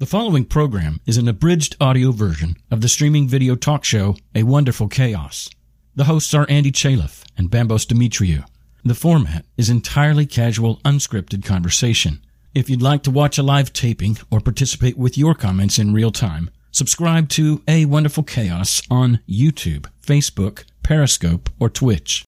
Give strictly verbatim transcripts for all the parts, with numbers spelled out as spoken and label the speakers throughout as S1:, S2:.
S1: The following program is an abridged audio version of the streaming video talk show A Wonderful Chaos. The hosts are Andy Chaliff and Bambos Demetriou. The format is entirely casual, unscripted conversation. If you'd like to watch a live taping or participate with your comments in real time, subscribe to A Wonderful Chaos on YouTube, Facebook, Periscope, or Twitch.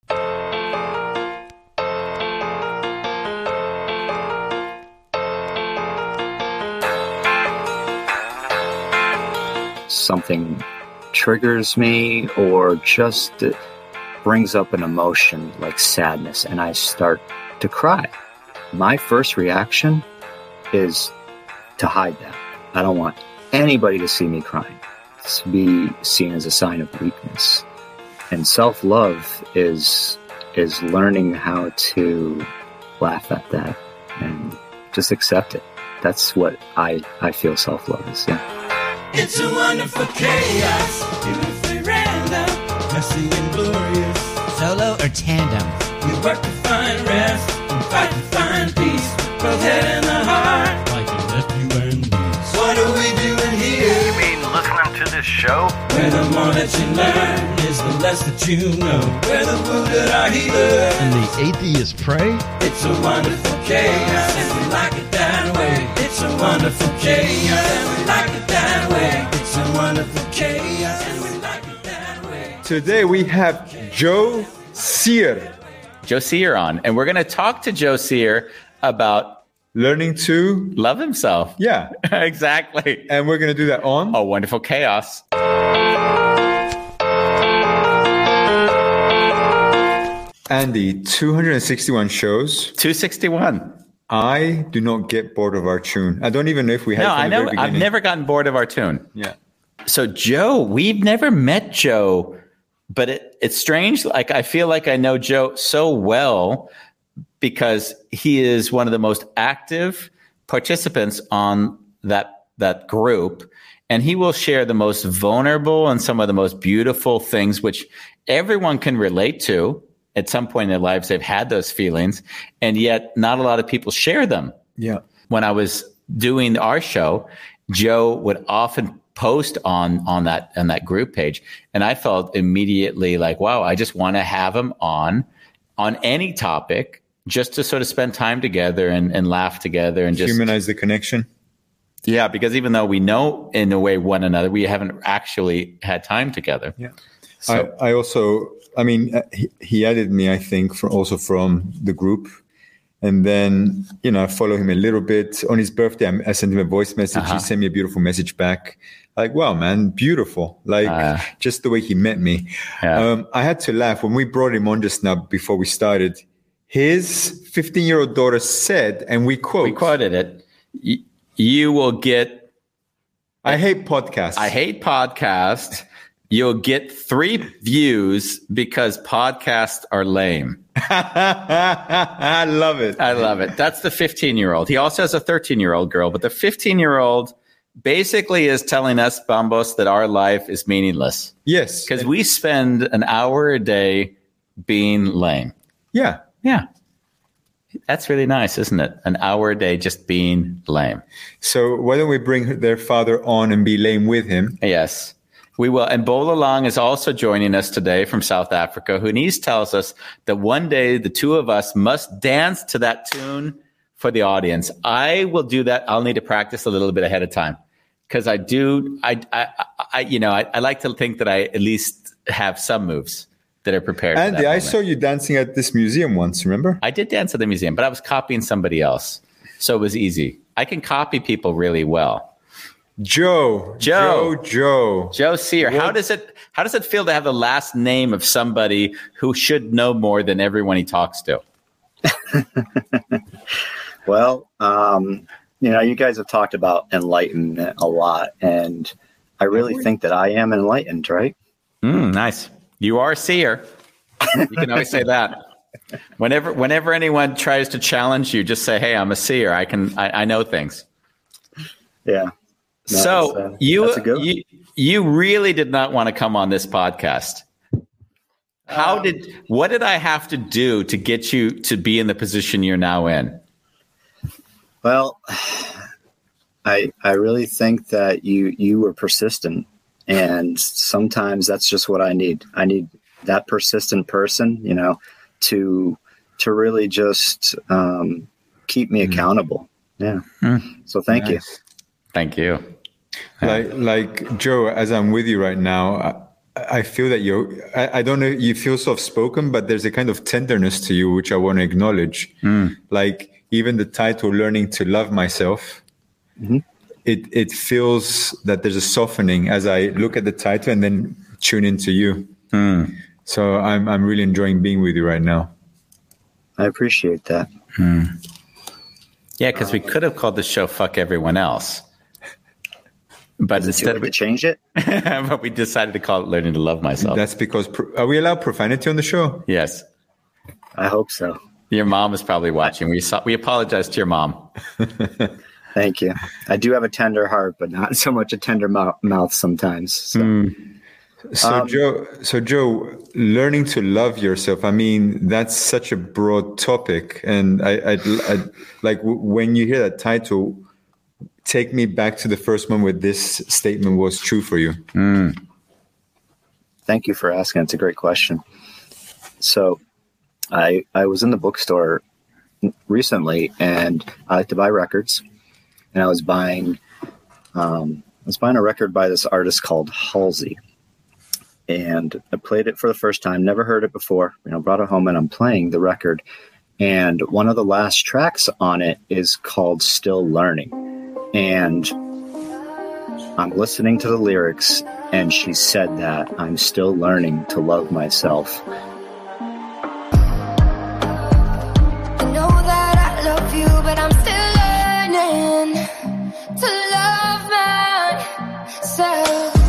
S2: Something triggers me or just brings up an emotion like sadness and I start to cry. My first reaction is to hide that. I don't want anybody to see me crying. It's to be seen as a sign of weakness. And self-love is is learning how to laugh at that and just accept it. That's what I, I feel self-love is, yeah.
S3: It's a wonderful chaos, beautifully random, messy and glorious.
S4: Solo or tandem?
S3: We work to find rest, and fight to find peace, both head and the heart.
S1: Like a nephew and niece.
S3: What are we doing here?
S5: You mean listening to this show?
S3: Where the more that you learn is the less that you know. Where the wounded are healed
S6: and the atheists pray.
S3: It's a wonderful chaos, and we like it that way. It's a wonderful chaos, and we like it that way. It's a wonderful chaos, and we like it that way.
S7: Today we have Joe Sear.
S5: Joe Sear on, and we're going to talk to Joe Sear about
S7: learning to
S5: love himself.
S7: Yeah,
S5: exactly.
S7: And we're going to do that on
S5: A Wonderful Chaos.
S7: Andy, two hundred sixty-one shows.
S5: two sixty-one.
S7: I do not get bored of our tune. I don't even know if we had.
S5: No,
S7: it from
S5: I
S7: the very
S5: know.
S7: beginning.
S5: I've never gotten bored of our tune.
S7: Yeah.
S5: So Joe, we've never met Joe, but it, it's strange. Like I feel like I know Joe so well because he is one of the most active participants on that that group, and he will share the most vulnerable and some of the most beautiful things, which everyone can relate to. At some point in their lives, they've had those feelings, and yet not a lot of people share them.
S7: Yeah.
S5: When I was doing our show, Joe would often post on on that on that group page, and I felt immediately like, wow, I just want to have him on on any topic, just to sort of spend time together and, and laugh together and just
S7: humanize the connection.
S5: Yeah, because even though we know in a way one another, we haven't actually had time together.
S7: Yeah.
S5: So,
S7: I, I also. I mean, uh, he, he added me, I think, from also from the group. And then, you know, I follow him a little bit. On his birthday, I, I sent him a voice message.
S5: Uh-huh.
S7: He sent me a beautiful message back. Like, wow, man, beautiful. Like,
S5: uh,
S7: just the way he met me.
S5: Yeah.
S7: Um, I had to laugh. When we brought him on just now, before we started, his fifteen-year-old daughter said, and we quote.
S5: We quoted it, you will get.
S7: I hate podcasts.
S5: I hate podcasts. You'll get three views because podcasts are lame.
S7: I love it.
S5: I love it. That's the fifteen-year-old. He also has a thirteen-year-old girl, but the fifteen-year-old basically is telling us, Bambos, that our life is meaningless.
S7: Yes.
S5: Because we spend an hour a day being lame.
S7: Yeah.
S5: Yeah. That's really nice, isn't it? An hour a day just being lame.
S7: So why don't we bring their father on and be lame with him?
S5: Yes. We will. And Bola Long is also joining us today from South Africa, who needs tells us that one day the two of us must dance to that tune for the audience. I will do that. I'll need to practice a little bit ahead of time because I do. I, I, I, you know, I, I like to think that I at least have some moves that are prepared.
S7: Andy, I saw you dancing at this museum once, remember?
S5: I did dance at the museum, but I was copying somebody else. So it was easy. I can copy people really well.
S7: Joe,
S5: Joe,
S7: Joe, Joe,
S5: Joe Sear. How does it? How does it feel to have the last name of somebody who should know more than everyone he talks to?
S2: Well, um, you know, you guys have talked about enlightenment a lot, and I really think that I am enlightened, right?
S5: Mm, nice. You are a seer. You can always say that. Whenever, whenever anyone tries to challenge you, just say, "Hey, I'm a seer. I can. I, I know things."
S2: Yeah. No,
S5: so
S2: uh,
S5: you, you you really did not want to come on this podcast. How
S2: um,
S5: did what did I have to do to get you to be in the position you're now in?
S2: Well, I I really think that you you were persistent, and sometimes that's just what I need. I need that persistent person, you know, to to really just um, keep me accountable. Yeah. Mm. So thank nice. you.
S5: Thank you.
S7: Like like Joe, as I'm with you right now, I, I feel that you're. I, I don't know. You feel soft spoken, but there's a kind of tenderness to you which I want to acknowledge. Mm. Like even the title, "Learning to Love Myself." Mm-hmm. It it feels that there's a softening as I look at the title and then tune into you. Mm. So I'm I'm really enjoying being with you right now.
S2: I appreciate that.
S5: Mm. Yeah, because we could have called the show "Fuck Everyone Else," but instead
S2: we changed it.
S5: But we decided to call it "Learning to Love Myself."
S7: That's because are we allowed profanity on the show?
S5: Yes,
S2: I hope so.
S5: Your mom is probably watching. We saw, we apologize to your mom.
S2: Thank you. I do have a tender heart, but not so much a tender mou- mouth sometimes. So, mm.
S7: so um, Joe, so Joe, learning to love yourself. I mean, that's such a broad topic, and I, I, I like w- when you hear that title. Take me back to the first moment where this statement was true for you. Mm.
S2: Thank you for asking. It's a great question. So, I I was in the bookstore recently, and I like to buy records. And I was buying, um, I was buying a record by this artist called Halsey, and I played it for the first time. Never heard it before. You know, brought it home, and I'm playing the record. And one of the last tracks on it is called "Still Learning," and I'm listening to the lyrics, and she said that I'm still learning to love myself.
S4: I know that I love you, but I'm still to love myself.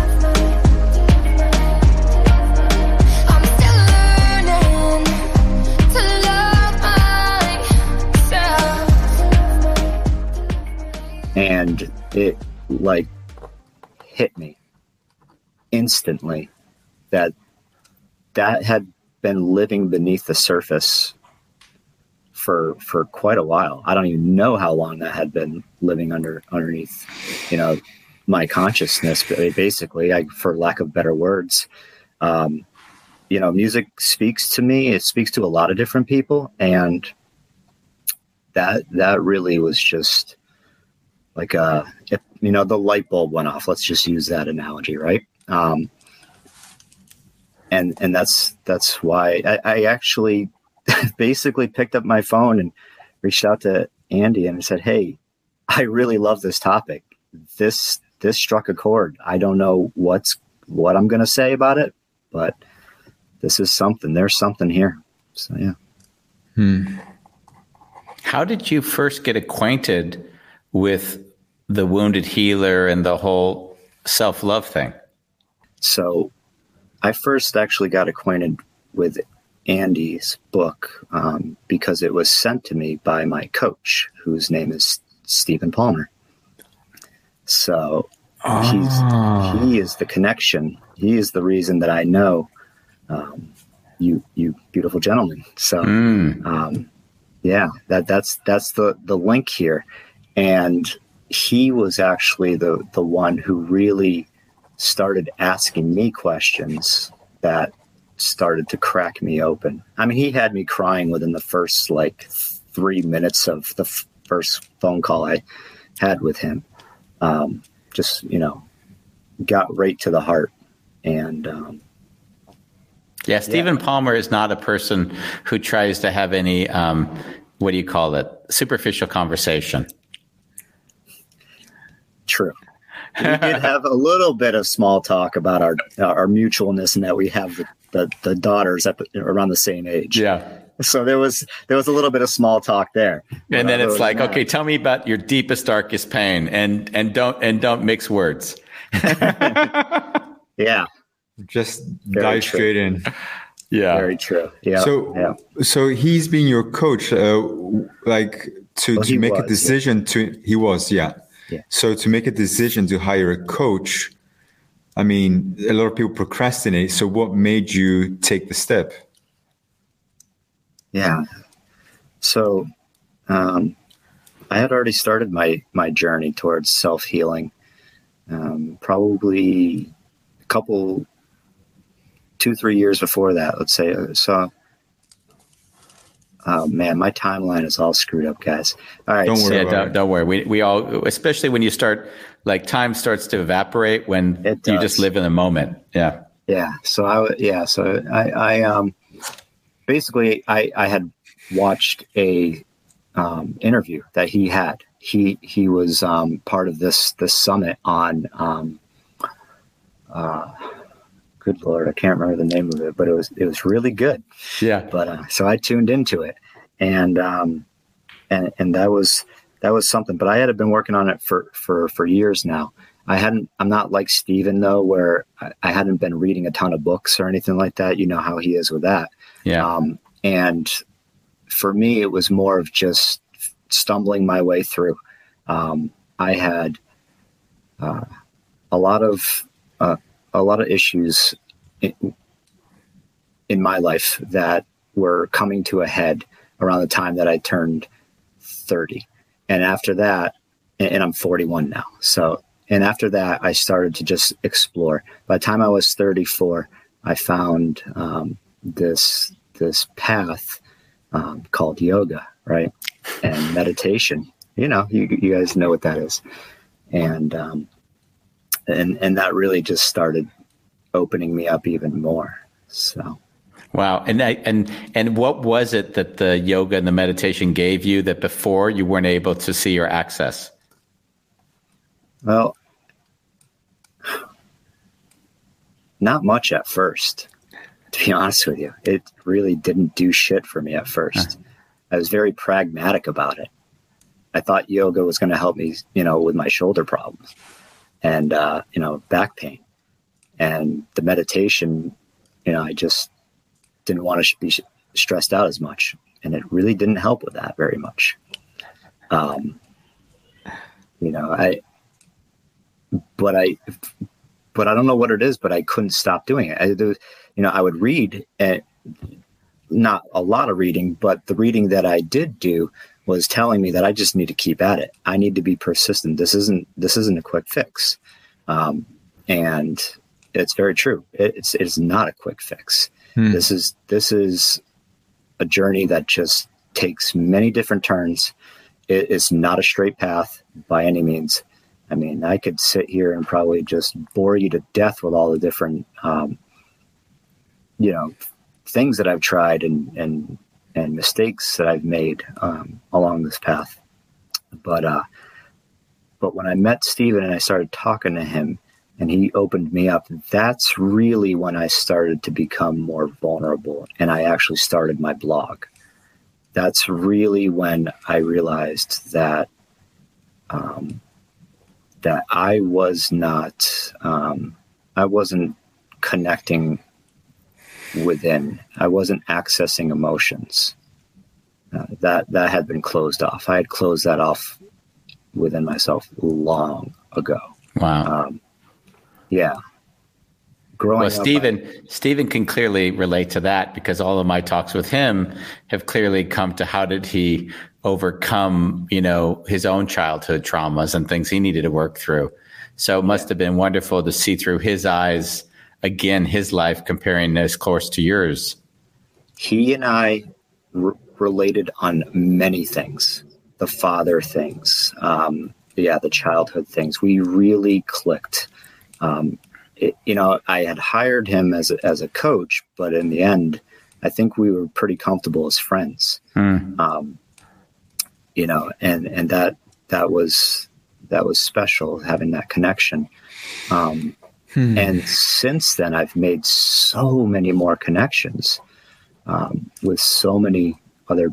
S4: I'm still learning to love myself.
S2: And it like hit me instantly that that had been living beneath the surface for for quite a while. I don't even know how long that had been living under underneath, you know, my consciousness, basically, I, for lack of better words. Um, you know, music speaks to me. It speaks to a lot of different people. And that that really was just like, a, if, you know, the light bulb went off. Let's just use that analogy, right? Um, and and that's that's why I, I actually... basically picked up my phone and reached out to Andy and said, "Hey, I really love this topic. This this struck a chord. I don't know what's what I'm going to say about it, but this is something. There's something here." So yeah.
S5: Hmm. How did you first get acquainted with the Wounded Healer and the whole self-love thing?
S2: So, I first actually got acquainted with Andy's book um, because it was sent to me by my coach, whose name is Stephen Palmer. So oh. he's he is the connection. He is the reason that I know um, you you beautiful gentlemen. So mm. um, yeah, that that's that's the the link here. And he was actually the the one who really started asking me questions that started to crack me open. I mean, he had me crying within the first like three minutes of the f- first phone call I had with him. Um, just, you know, got right to the heart. And um,
S5: yeah, Stephen yeah. Palmer is not a person who tries to have any, um, what do you call it? Superficial conversation.
S2: True. We did have a little bit of small talk about our our mutualness and that we have the, the, the daughters at the, around the same age.
S5: Yeah.
S2: So there was there was a little bit of small talk there.
S5: And then it's like, okay, tell me about your deepest, darkest pain, and and don't and don't mix words.
S2: Yeah.
S7: Just
S2: Very
S7: dive
S2: true.
S7: straight in.
S5: Yeah.
S2: Very true. Yeah.
S7: So
S2: yeah.
S7: so he's been your coach, uh, like to,
S2: well,
S7: to make
S2: was,
S7: a decision
S2: yeah.
S7: to he was, yeah.
S2: Yeah.
S7: So to make a decision to hire a coach, I mean, a lot of people procrastinate. So what made you take the step?
S2: Yeah. So um, I had already started my, my journey towards self-healing. Um, probably a couple, two, three years before that, let's say. So, oh man, my timeline is all screwed up, guys. All right.
S7: Don't
S2: so,
S7: worry.
S5: Yeah,
S7: about
S5: don't,
S7: it.
S5: don't worry. We we all, especially when you start, like time starts to evaporate when
S2: It
S5: you
S2: does.
S5: just live in the moment. Yeah.
S2: Yeah. So I, w- yeah. So I, I, um, basically I, I had watched a, um, interview that he had. He, he was, um, part of this, this summit on, um, uh, good Lord, I can't remember the name of it, but it was, it was really good.
S5: Yeah.
S2: But, uh, so I tuned into it and, um, and, and that was, that was something, but I had been working on it for, for, for years now. I hadn't, I'm not like Steven though, where I, I hadn't been reading a ton of books or anything like that. You know how he is with that.
S5: Yeah.
S2: Um, and for me, it was more of just stumbling my way through. Um, I had, uh, a lot of, uh, a lot of issues in, in my life that were coming to a head around the time that I turned thirty. And after that, and, and I'm forty-one now. So, and after that, I started to just explore. By the time I was thirty-four, I found um, this this path um, called yoga, right, and meditation. You know, you you guys know what that is, and um, and and that really just started opening me up even more. So.
S5: Wow. And I, and and what was it that the yoga and the meditation gave you that before you weren't able to see or access?
S2: Well, not much at first, to be honest with you. It really didn't do shit for me at first. I was very pragmatic about it. I thought yoga was going to help me, you know, with my shoulder problems and, uh, you know, back pain. And the meditation, you know, I just didn't want to be stressed out as much. And it really didn't help with that very much. Um, you know, I, but I, but I don't know what it is, but I couldn't stop doing it. I, there was, you know, I would read, and not a lot of reading, but the reading that I did do was telling me that I just need to keep at it. I need to be persistent. This isn't, this isn't a quick fix. Um, and it's very true. It, it's, it's not a quick fix. Hmm. This is, this is a journey that just takes many different turns. It, it's not a straight path by any means. I mean, I could sit here and probably just bore you to death with all the different, um, you know, things that I've tried and, and, and mistakes that I've made, um, along this path. But, uh, but when I met Steven and I started talking to him and he opened me up, that's really when I started to become more vulnerable. And I actually started my blog. That's really when I realized that, um, that I was not, um, I wasn't connecting within. I wasn't accessing emotions. Uh, that that had been closed off. I had closed that off within myself long ago.
S5: Wow.
S2: Um, yeah. Growing
S5: well,
S2: up,
S5: Steven,
S2: I,
S5: Steven can clearly relate to that because all of my talks with him have clearly come to how did he overcome, you know, his own childhood traumas and things he needed to work through. So it must have been wonderful to see through his eyes, again, his life comparing this course to yours.
S2: He and I r- related on many things, the father things, um, yeah, the childhood things. We really clicked. Um, it, you know, I had hired him as a, as a coach, but in the end, I think we were pretty comfortable as friends. Mm. Um, you know, and, and that, that was, that was special having that connection. Um, hmm. And since then I've made so many more connections, um, with so many other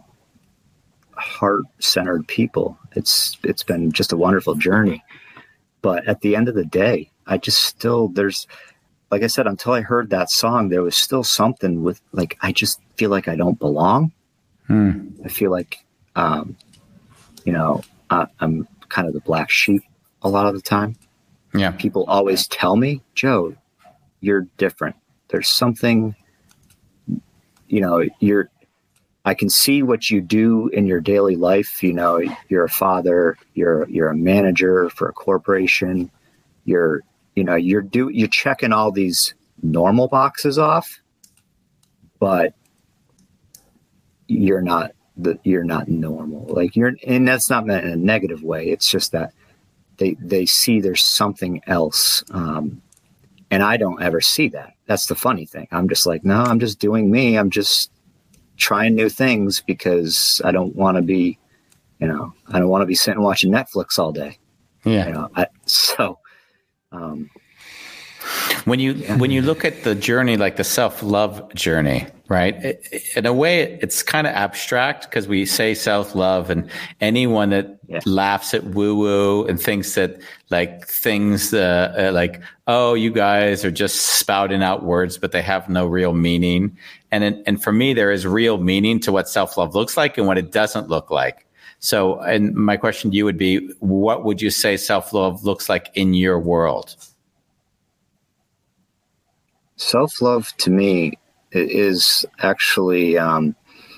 S2: heart-centered people. It's, it's been just a wonderful journey, but at the end of the day, I just still, there's, like I said, until I heard that song, there was still something with like, I just feel like I don't belong. Hmm. I feel like, um, you know, uh, I'm kind of the black sheep a lot of the time.
S5: Yeah.
S2: People always tell me, Joe, you're different. There's something, you know, you're, I can see what you do in your daily life. You know, you're a father, you're, you're a manager for a corporation. You're, you know, you're do, you're checking all these normal boxes off, but you're not the, you're not normal. Like you're, and that's not meant in a negative way. It's just that they, they see there's something else. Um, and I don't ever see that. That's the funny thing. I'm just like, no, I'm just doing me. I'm just trying new things because I don't want to be, you know, I don't want to be sitting watching Netflix all day.
S5: Yeah.
S2: You know, I, so, um,
S5: when you, yeah. when you look at the journey, like the self-love journey, right? It, it, in a way, it's kind of abstract because we say self-love, and anyone that yeah. laughs at woo-woo and thinks that like things uh, uh, like, oh, you guys are just spouting out words, but they have no real meaning. And in, and for me, there is real meaning to what self-love looks like and what it doesn't look like. So, and my question to you would be, what would you say self-love looks like in your world?
S2: Self-love to me is actually, um,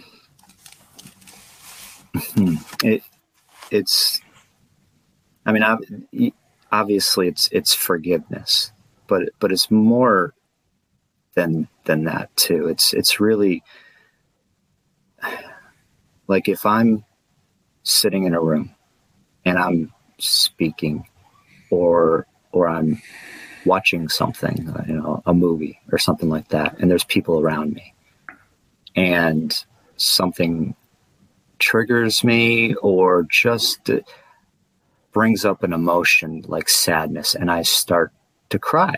S2: it, it's, I mean, obviously it's, it's forgiveness, but, but it's more than, than that too. It's, it's really like if I'm sitting in a room and I'm speaking or, or I'm watching something, uh, you know, a movie or something like that, and there's people around me and something triggers me or just uh, brings up an emotion like sadness and I start to cry.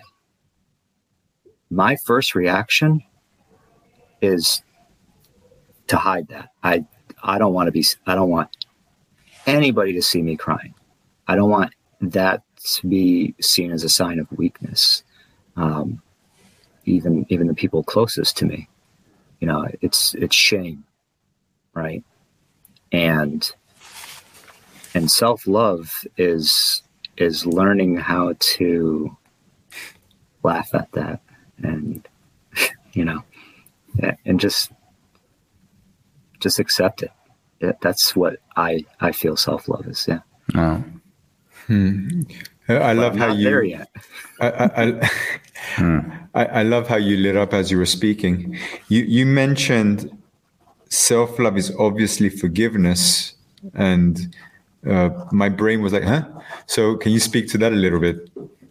S2: My first reaction is to hide that. I, I don't want to be, I don't want anybody to see me crying. I don't want that to be seen as a sign of weakness. Um, even, even the people closest to me, you know, it's, it's shame. Right. And, and self-love is, is learning how to laugh at that and, you know, and just, just accept it. it that's what I, I feel self-love is. Yeah.
S5: Oh.
S7: Hmm. I love how you.
S2: There yet.
S7: I I, I, hmm. I I love how you lit up as you were speaking. You you mentioned self-love is obviously forgiveness, and uh, my brain was like, "Huh?" So can you speak to that a little bit?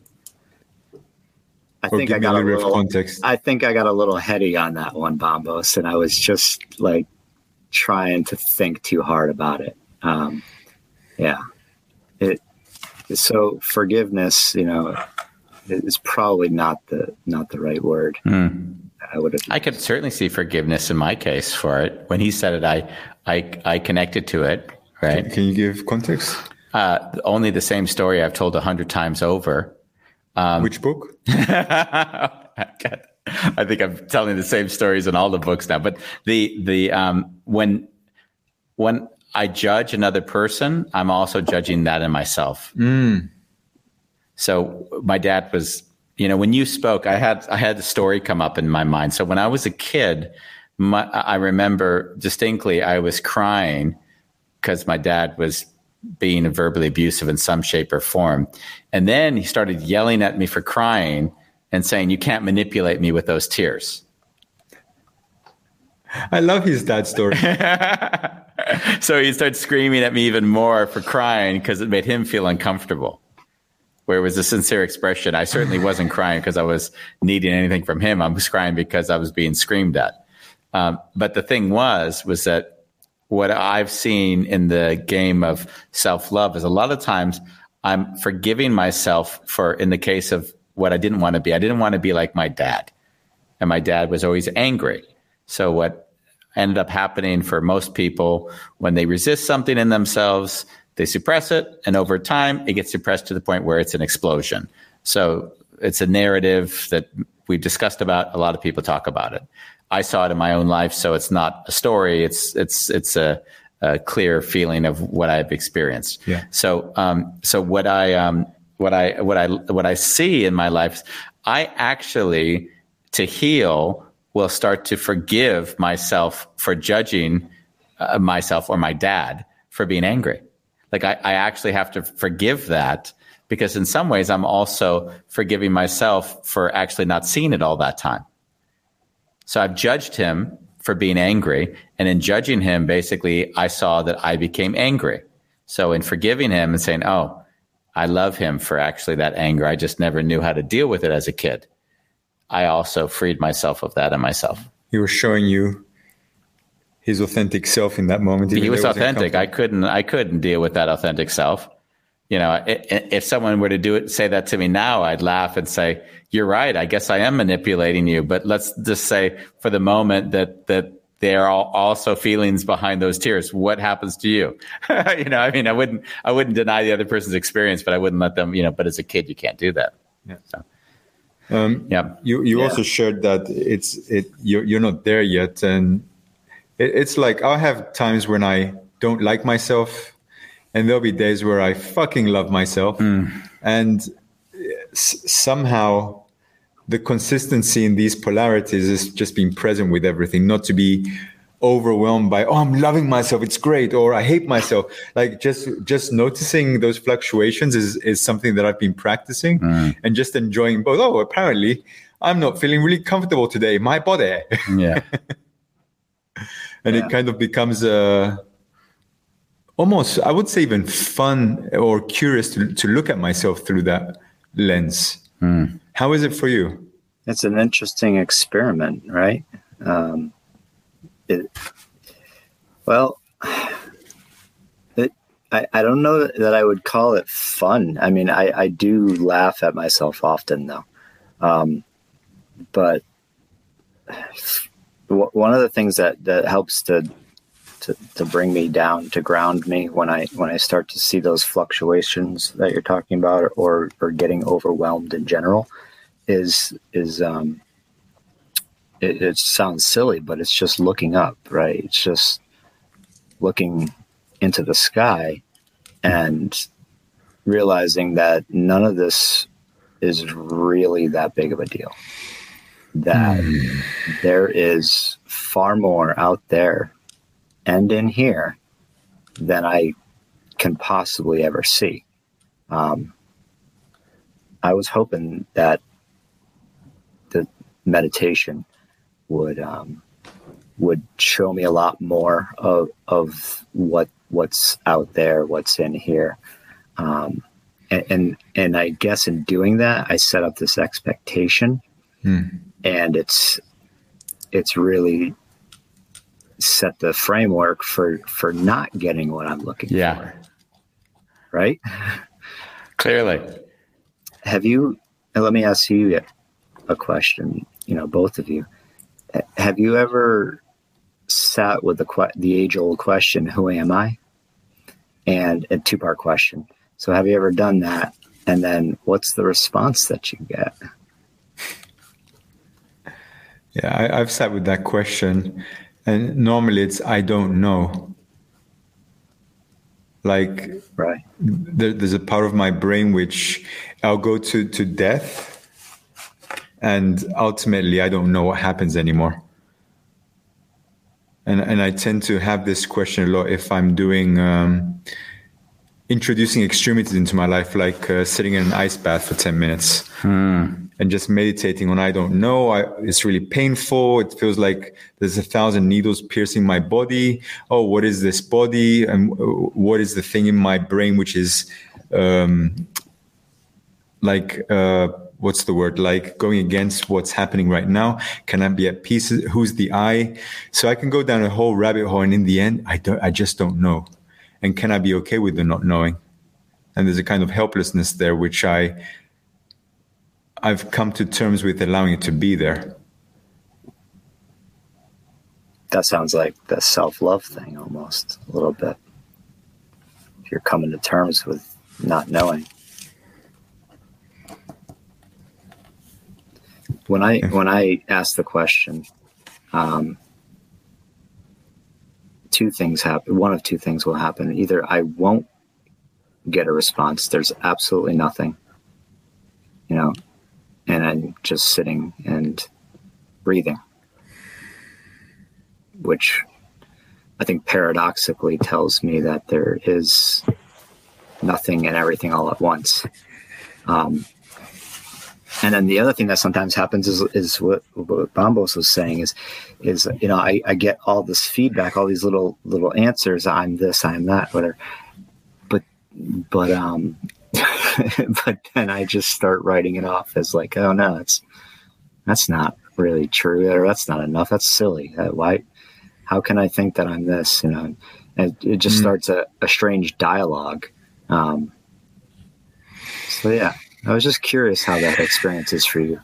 S2: I think I got a little, a little context. I think I got a little heady on that one, Bombos, and I was just like trying to think too hard about it. Um, yeah, it. So forgiveness, you know, is probably not the not the right word.
S5: Mm.
S2: I would have.
S5: I could certainly see forgiveness in my case for it. When he said it, I I, I connected to it. Right?
S7: Can, can you give context?
S5: Uh, only the same story I've told a hundred times over. Um,
S7: Which book?
S5: I think I'm telling the same stories in all the books now. But the the um, when when. I judge another person, I'm also judging that in myself.
S7: Mm.
S5: So my dad was, you know, when you spoke, I had I had the story come up in my mind. So when I was a kid, my, I remember distinctly I was crying because my dad was being verbally abusive in some shape or form. And then he started yelling at me for crying and saying, "You can't manipulate me with those tears."
S7: I love his dad story.
S5: So he started screaming at me even more for crying because it made him feel uncomfortable. Where it was a sincere expression. I certainly wasn't crying because I was needing anything from him. I was crying because I was being screamed at. Um, but the thing was, was that what I've seen in the game of self-love is a lot of times I'm forgiving myself for, in the case of what I didn't want to be. I didn't want to be like my dad. And my dad was always angry. So what ended up happening for most people, when they resist something in themselves, they suppress it. And over time, it gets suppressed to the point where it's an explosion. So it's a narrative that we've discussed about. A lot of people talk about it. I saw it in my own life. So it's not a story. It's, it's, it's a, a clear feeling of what I've experienced.
S7: Yeah.
S5: So, um, so what I, um, what I, what I, what I see in my life, I actually, to heal, will start to forgive myself for judging uh, myself or my dad for being angry. Like I, I actually have to forgive that, because in some ways I'm also forgiving myself for actually not seeing it all that time. So I've judged him for being angry, and in judging him, basically I saw that I became angry. So in forgiving him and saying, oh, I love him for actually that anger, I just never knew how to deal with it as a kid, I also freed myself of that in myself.
S7: He was showing you his authentic self in that moment.
S5: He was authentic. I couldn't, I couldn't deal with that authentic self. You know, if someone were to do it, say that to me now, I'd laugh and say, you're right. I guess I am manipulating you. But let's just say for the moment that, that there are also feelings behind those tears. What happens to you? You know, I mean, I wouldn't, I wouldn't deny the other person's experience, but I wouldn't let them, you know, but as a kid, you can't do that.
S7: Yeah.
S5: So,
S7: um,
S5: yeah.
S7: You, you
S5: yeah.
S7: also shared that it's, it, you're, you're not there yet. And it, it's like, I'll have times when I don't like myself, and there'll be days where I fucking love myself. Mm. And s- somehow the consistency in these polarities is just being present with everything, not to be overwhelmed by, oh, I'm loving myself, it's great, or I hate myself. Like just just noticing those fluctuations is, is something that I've been practicing, mm. and just enjoying both. Oh, apparently I'm not feeling really comfortable today, my body.
S5: Yeah.
S7: And
S5: yeah.
S7: it kind of becomes a... almost, I would say even fun or curious to, to look at myself through that lens. Mm. How is it for you?
S2: It's an interesting experiment, right? Um, it, well, it, I, I don't know that I would call it fun. I mean, I, I do laugh at myself often, though. Um, but w- one of the things that, that helps to To, to bring me down, to ground me when I when I start to see those fluctuations that you're talking about, or or getting overwhelmed in general, is is um it, it sounds silly, but it's just looking up, right? It's just looking into the sky and realizing that none of this is really that big of a deal. That mm. there is far more out there and in here than I can possibly ever see. Um, I was hoping that the meditation would um, would show me a lot more of of what what's out there, what's in here, um, and, and and I guess in doing that, I set up this expectation, hmm. and it's it's really set the framework for for not getting what I'm looking
S5: yeah.
S2: for. Right?
S5: Clearly.
S2: Have you, and let me ask you a question, you know, both of you. Have you ever sat with the the age-old question, who am I? And a two-part question. So have you ever done that? And then what's the response that you get?
S7: Yeah, I, I've sat with that question. And normally it's, I don't know. Like,
S2: right.
S7: there, there's a part of my brain which I'll go to, to death, and ultimately I don't know what happens anymore. And and I tend to have this question a lot if I'm doing, um, introducing extremities into my life, like uh, sitting in an ice bath for ten minutes. Hmm. And just meditating on, I don't know, I, it's really painful. It feels like there's a thousand needles piercing my body. Oh, what is this body? And what is the thing in my brain which is um, like, uh, what's the word? Like going against what's happening right now. Can I be at peace? Who's the I? So I can go down a whole rabbit hole, and in the end, I don't, I just don't know. And can I be okay with the not knowing? And there's a kind of helplessness there, which I... I've come to terms with allowing it to be there.
S2: That sounds like the self-love thing almost, a little bit. If you're coming to terms with not knowing. When I when I ask the question, um, two things happen. One of two things will happen. Either I won't get a response. There's absolutely nothing, you know, and I'm just sitting and breathing, which I think paradoxically tells me that there is nothing and everything all at once. Um, and then the other thing that sometimes happens is, is what, what Bambos was saying is, is, you know, I, I get all this feedback, all these little, little answers. I'm this, I'm that, whatever. But, but, um, but then I just start writing it off as like, oh no, that's, that's not really true, or that's not enough. That's silly. Uh, why, how can I think that I'm this, you know? And it just mm-hmm. starts a, a strange dialogue. Um, so yeah, I was just curious how that experience is for you.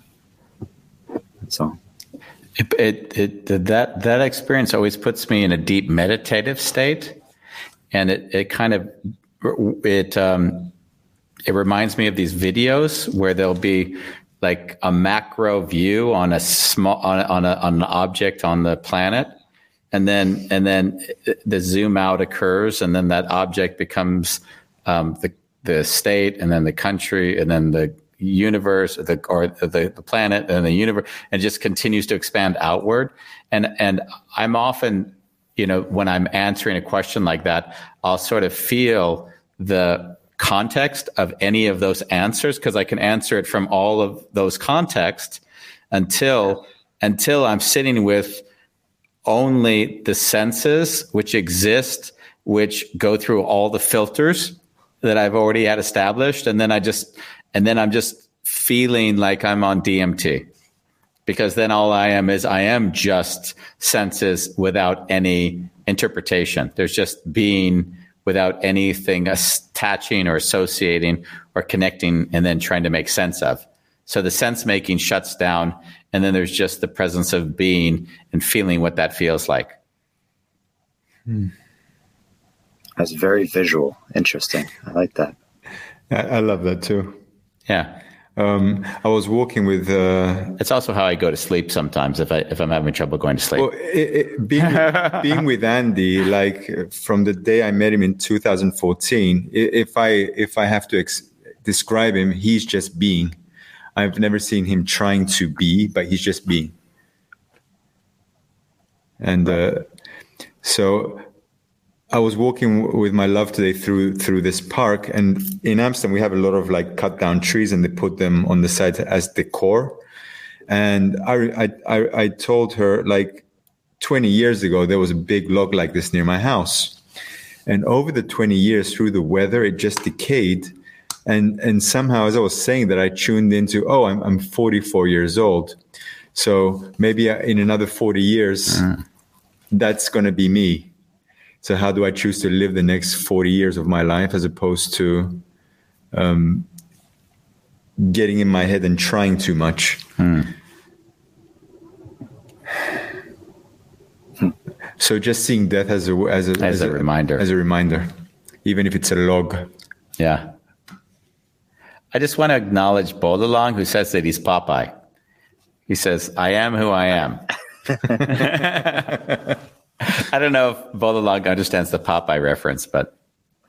S2: So
S5: it, it, it, that, that experience always puts me in a deep meditative state. And it, it kind of, it, um, it reminds me of these videos where there'll be like a macro view on a small, on, on a, on an object on the planet. And then, and then the zoom out occurs, and then that object becomes, um, the, the state, and then the country, and then the universe, the, or the, the planet, and the universe, and just continues to expand outward. And, and I'm often, you know, when I'm answering a question like that, I'll sort of feel the context of any of those answers, because I can answer it from all of those contexts until, until I'm sitting with only the senses which exist, which go through all the filters that I've already had established. And then I just, and then I'm just feeling like I'm on D M T, because then all I am is I am just senses without any interpretation. There's just being without anything attaching or associating or connecting and then trying to make sense of. So the sense making shuts down, and then there's just the presence of being and feeling what that feels like.
S2: Hmm. That's very visual. Interesting. I like that.
S7: I, I love that too.
S5: Yeah.
S7: Um, I was walking with. Uh,
S5: it's also how I go to sleep sometimes if I if I'm having trouble going to sleep.
S7: Well, it, it, being being with Andy, like from the day I met him in two thousand fourteen, if I if I have to ex- describe him, he's just being. I've never seen him trying to be, but he's just being. And uh, so I was walking with my love today through through this park, and in Amsterdam we have a lot of like cut down trees, and they put them on the side as decor. And I I I, I told her like twenty years ago there was a big log like this near my house, and over the twenty years through the weather it just decayed. And and somehow, as I was saying that, I tuned into, oh, I'm I'm forty-four years old. So maybe in another forty years, mm. that's going to be me. So how do I choose to live the next forty years of my life, as opposed to um, getting in my head and trying too much? Mm. So just seeing death as a as a,
S5: as
S7: as
S5: a,
S7: a
S5: reminder,
S7: as a reminder, even if it's a log.
S5: Yeah. I just want to acknowledge Bolalong, who says that he's Popeye. He says, I am who I am. I don't know if Bolalong understands the Popeye reference, but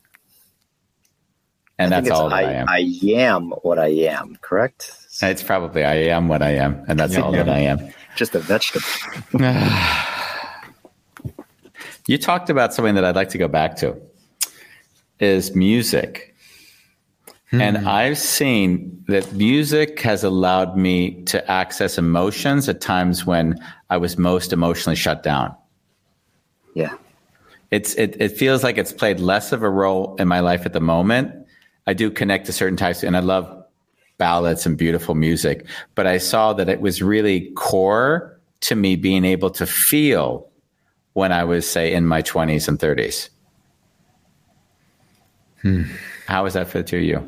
S5: and
S2: I
S5: that's all that
S2: I,
S5: I am.
S2: I am what I am, correct?
S5: It's probably I am what I am, and that's yeah, all yeah. that I am.
S2: Just a vegetable.
S5: You talked about something that I'd like to go back to, is music. Hmm. And I've seen that music has allowed me to access emotions at times when I was most emotionally shut down.
S2: Yeah.
S5: It's it, it feels like it's played less of a role in my life at the moment. I do connect to certain types, and I love ballads and beautiful music, but I saw that it was really core to me being able to feel when I was, say, in my twenties and thirties. Hmm. How was that for to you?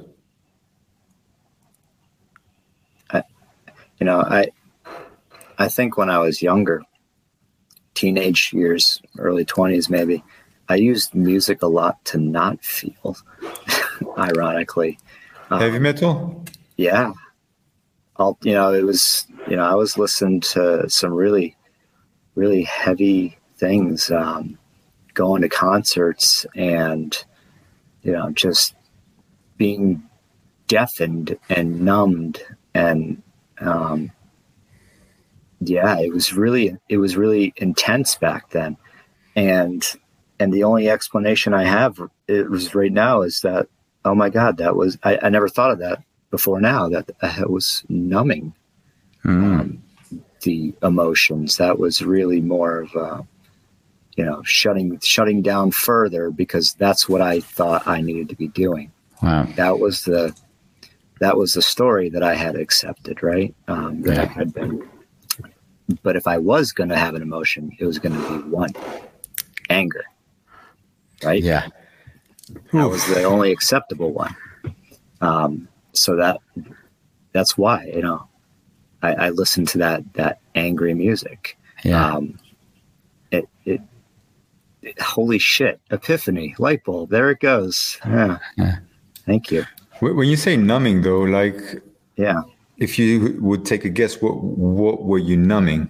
S2: You know, I I think when I was younger, teenage years, early twenties maybe, I used music a lot to not feel, ironically.
S7: Heavy
S2: um,
S7: metal?
S2: Yeah. I'll, you know, it was, you know, I was listening to some really, really heavy things, um, going to concerts and, you know, just being deafened and numbed and, Um, yeah, it was really, it was really intense back then. And and the only explanation I have it was right now is that, oh my God, that was, I, I never thought of that before now, that it was numbing mm. um, the emotions. That was really more of a, you know, shutting, shutting down further, because that's what I thought I needed to be doing.
S5: Wow.
S2: That was the, that was the story that I had accepted. Right. Um, that
S5: yeah.
S2: I had been, but if I was going to have an emotion, it was going to be one, anger. Right.
S5: Yeah.
S2: That was the only acceptable one. Um, so that, that's why, you know, I, I listened to that, that angry music.
S5: Yeah.
S2: Um, it, it, it, holy shit, epiphany, light bulb. There it goes. Yeah.
S5: yeah.
S2: Thank you.
S7: When you say numbing though, like,
S2: yeah,
S7: if you would take a guess, what, what were you numbing?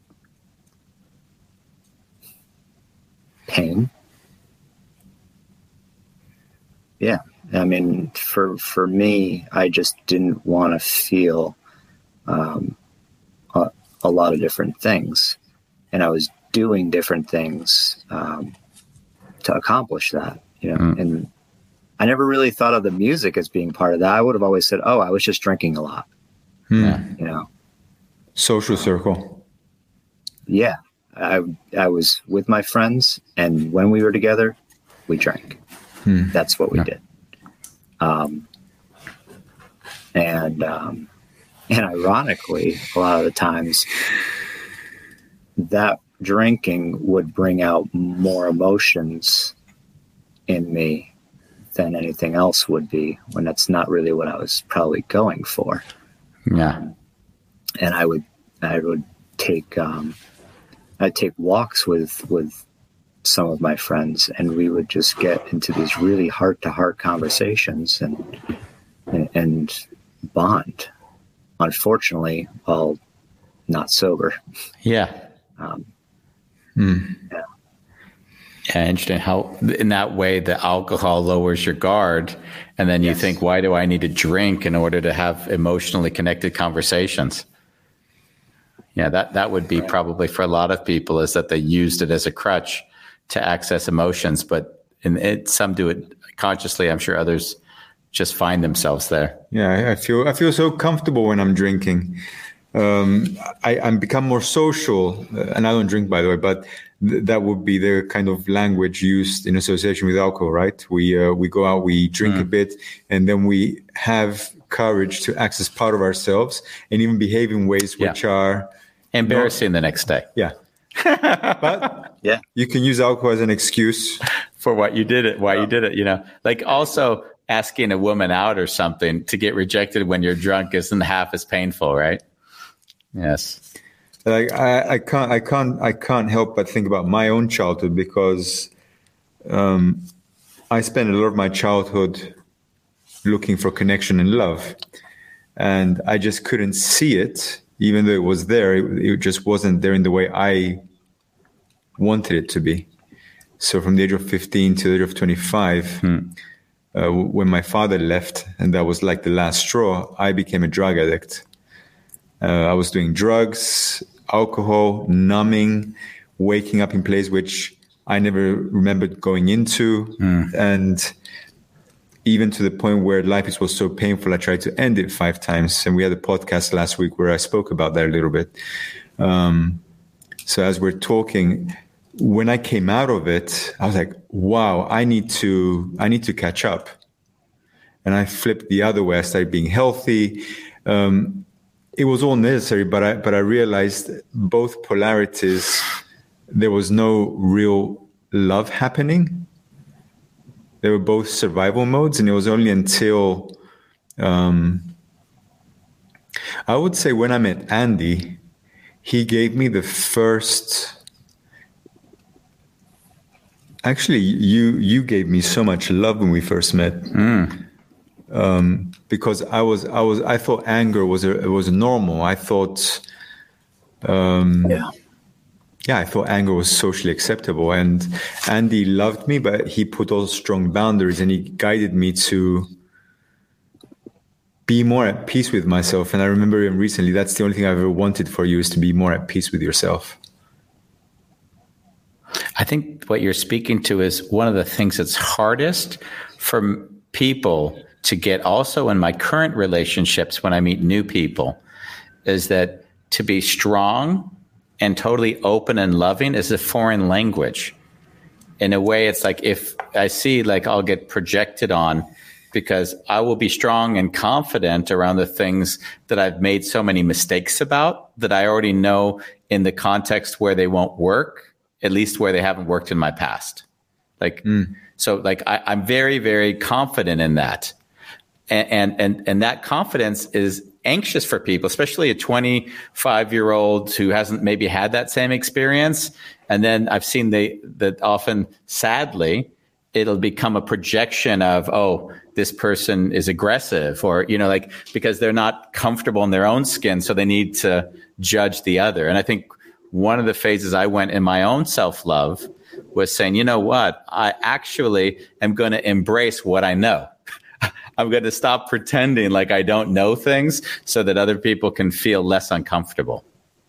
S2: Pain. Yeah. I mean, for, for me, I just didn't want to feel, um, a, a lot of different things, and I was doing different things, um, to accomplish that, you know, mm. and I never really thought of the music as being part of that. I would have always said, oh, I was just drinking a lot,
S7: mm.
S2: you know,
S7: social circle.
S2: Yeah. I, I was with my friends, and when we were together, we drank. Hmm. That's what we yeah. did. Um, and, um, and ironically, a lot of the times that drinking would bring out more emotions in me than anything else would be, when that's not really what I was probably going for.
S5: Yeah.
S2: Um, and I would, I would take, um, I'd take walks with, with some of my friends, and we would just get into these really heart to heart conversations and, and, and bond, unfortunately, while not sober.
S5: Yeah.
S2: Um,
S5: mm.
S2: Yeah.
S5: Yeah. Interesting how in that way the alcohol lowers your guard. And then you yes. think, why do I need to drink in order to have emotionally connected conversations? Yeah, that, that would be probably for a lot of people, is that they used it as a crutch to access emotions, but in it, some do it consciously. I'm sure others just find themselves there.
S7: Yeah, I feel I feel so comfortable when I'm drinking. Um, I, I'm become more social, and I don't drink, by the way, but th- that would be the kind of language used in association with alcohol, right? We uh, we go out, we drink mm. a bit, and then we have courage to access part of ourselves and even behave in ways yeah. which are
S5: embarrassing not, the next day.
S7: Yeah. But
S2: yeah,
S7: you can use alcohol as an excuse
S5: for what you did it, why you did it, you know, like also asking a woman out or something to get rejected when you're drunk isn't half as painful, right? Yes.
S7: Like I, I can't, I can't, I can't help but think about my own childhood, because um, I spent a lot of my childhood looking for connection and love, and I just couldn't see it. Even though it was there, it, it just wasn't there in the way I wanted it to be. So from the age of fifteen to the age of twenty-five, hmm. uh, when my father left, and that was like the last straw, I became a drug addict. Uh, I was doing drugs, alcohol, numbing, waking up in places which I never remembered going into. Hmm. And even to the point where life was so painful, I tried to end it five times. And we had a podcast last week where I spoke about that a little bit. Um, so as we're talking, when I came out of it, I was like, wow, I need to, I need to catch up. And I flipped the other way. I started being healthy. Um, it was all necessary, but I, but I realized both polarities, there was no real love happening. They were both survival modes, and it was only until, um, I would say when I met Andy, he gave me the first, actually, you you gave me so much love when we first met. Mm. Um, because I was, I was, I thought anger was a, it was normal. I thought, um, yeah. Yeah, I thought anger was socially acceptable, and Andy loved me, but he put all strong boundaries, and he guided me to be more at peace with myself. And I remember him recently, that's the only thing I've ever wanted for you, is to be more at peace with yourself.
S5: I think what you're speaking to is one of the things that's hardest for people to get also in my current relationships when I meet new people, is that to be strong and totally open and loving is a foreign language. In a way, it's like if I see, like, I'll get projected on because I will be strong and confident around the things that I've made so many mistakes about that I already know in the context where they won't work, at least where they haven't worked in my past. Like, mm. so like I, I'm very, very confident in that. And, and, and that confidence is anxious for people, especially a twenty-five year old who hasn't maybe had that same experience. And then I've seen they, that often, sadly, it'll become a projection of, oh, this person is aggressive, or, you know, like, because they're not comfortable in their own skin. So they need to judge the other. And I think one of the phases I went in my own self-love was saying, you know what, I actually am going to embrace what I know. I'm going to stop pretending like I don't know things so that other people can feel less uncomfortable.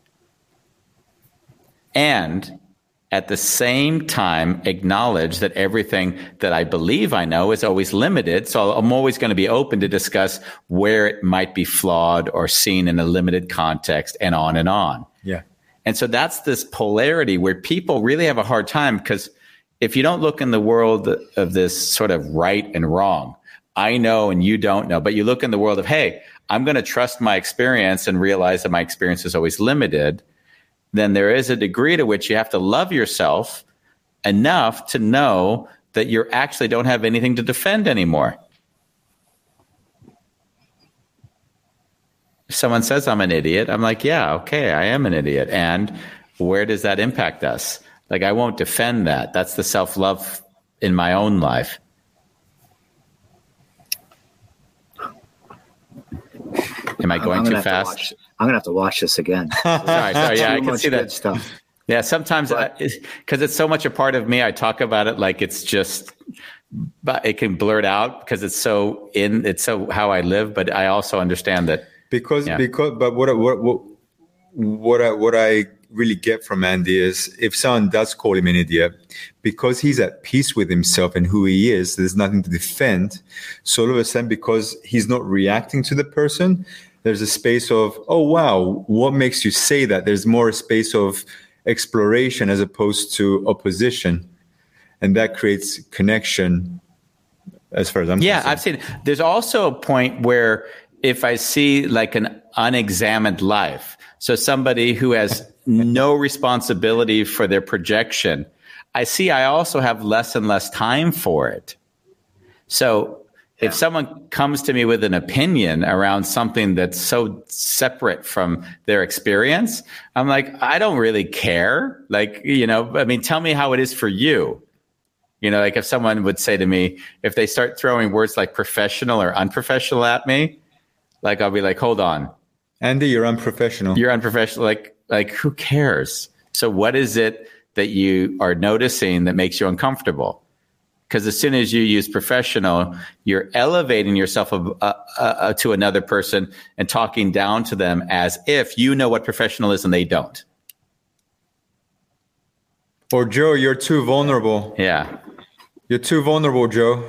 S5: And at the same time, acknowledge that everything that I believe I know is always limited. So I'm always going to be open to discuss where it might be flawed or seen in a limited context, and on and on.
S7: Yeah.
S5: And so that's this polarity where people really have a hard time, because if you don't look in the world of this sort of right and wrong, I know and you don't know, but you look in the world of, hey, I'm going to trust my experience and realize that my experience is always limited, then there is a degree to which you have to love yourself enough to know that you actually don't have anything to defend anymore. If someone says I'm an idiot, I'm like, yeah, okay, I am an idiot. And where does that impact us? Like, I won't defend that. That's the self-love in my own life. Am I going too fast?
S2: To I'm going to have to watch this again.
S5: sorry, sorry. Yeah, I can see that
S2: stuff.
S5: Yeah, sometimes because it's so much a part of me, I talk about it like it's just, but it can blurt out because it's so in, it's so how I live. But I also understand that
S7: because
S5: yeah.
S7: because but what what what what I, what I really get from Andy is, if someone does call him an idiot, because he's at peace with himself and who he is, there's nothing to defend. So all of a sudden, because he's not reacting to the person, there's a space of, oh, wow, what makes you say that? There's more a space of exploration as opposed to opposition. And that creates connection as far as I'm
S5: yeah,
S7: concerned.
S5: I've seen it. There's also a point where if I see like an unexamined life, so somebody who has no responsibility for their projection, I see I also have less and less time for it. So yeah. if someone comes to me with an opinion around something that's so separate from their experience, I'm like, I don't really care. Like, you know, I mean, tell me how it is for you. You know, like if someone would say to me, if they start throwing words like professional or unprofessional at me, like I'll be like, hold on.
S7: Andy, you're unprofessional.
S5: You're unprofessional. Like, like who cares? So what is it that you are noticing that makes you uncomfortable? Because as soon as you use professional, you're elevating yourself uh, uh, uh, to another person and talking down to them as if you know what professional is and they don't.
S7: Or Joe, you're too vulnerable.
S5: Yeah.
S7: You're too vulnerable, Joe.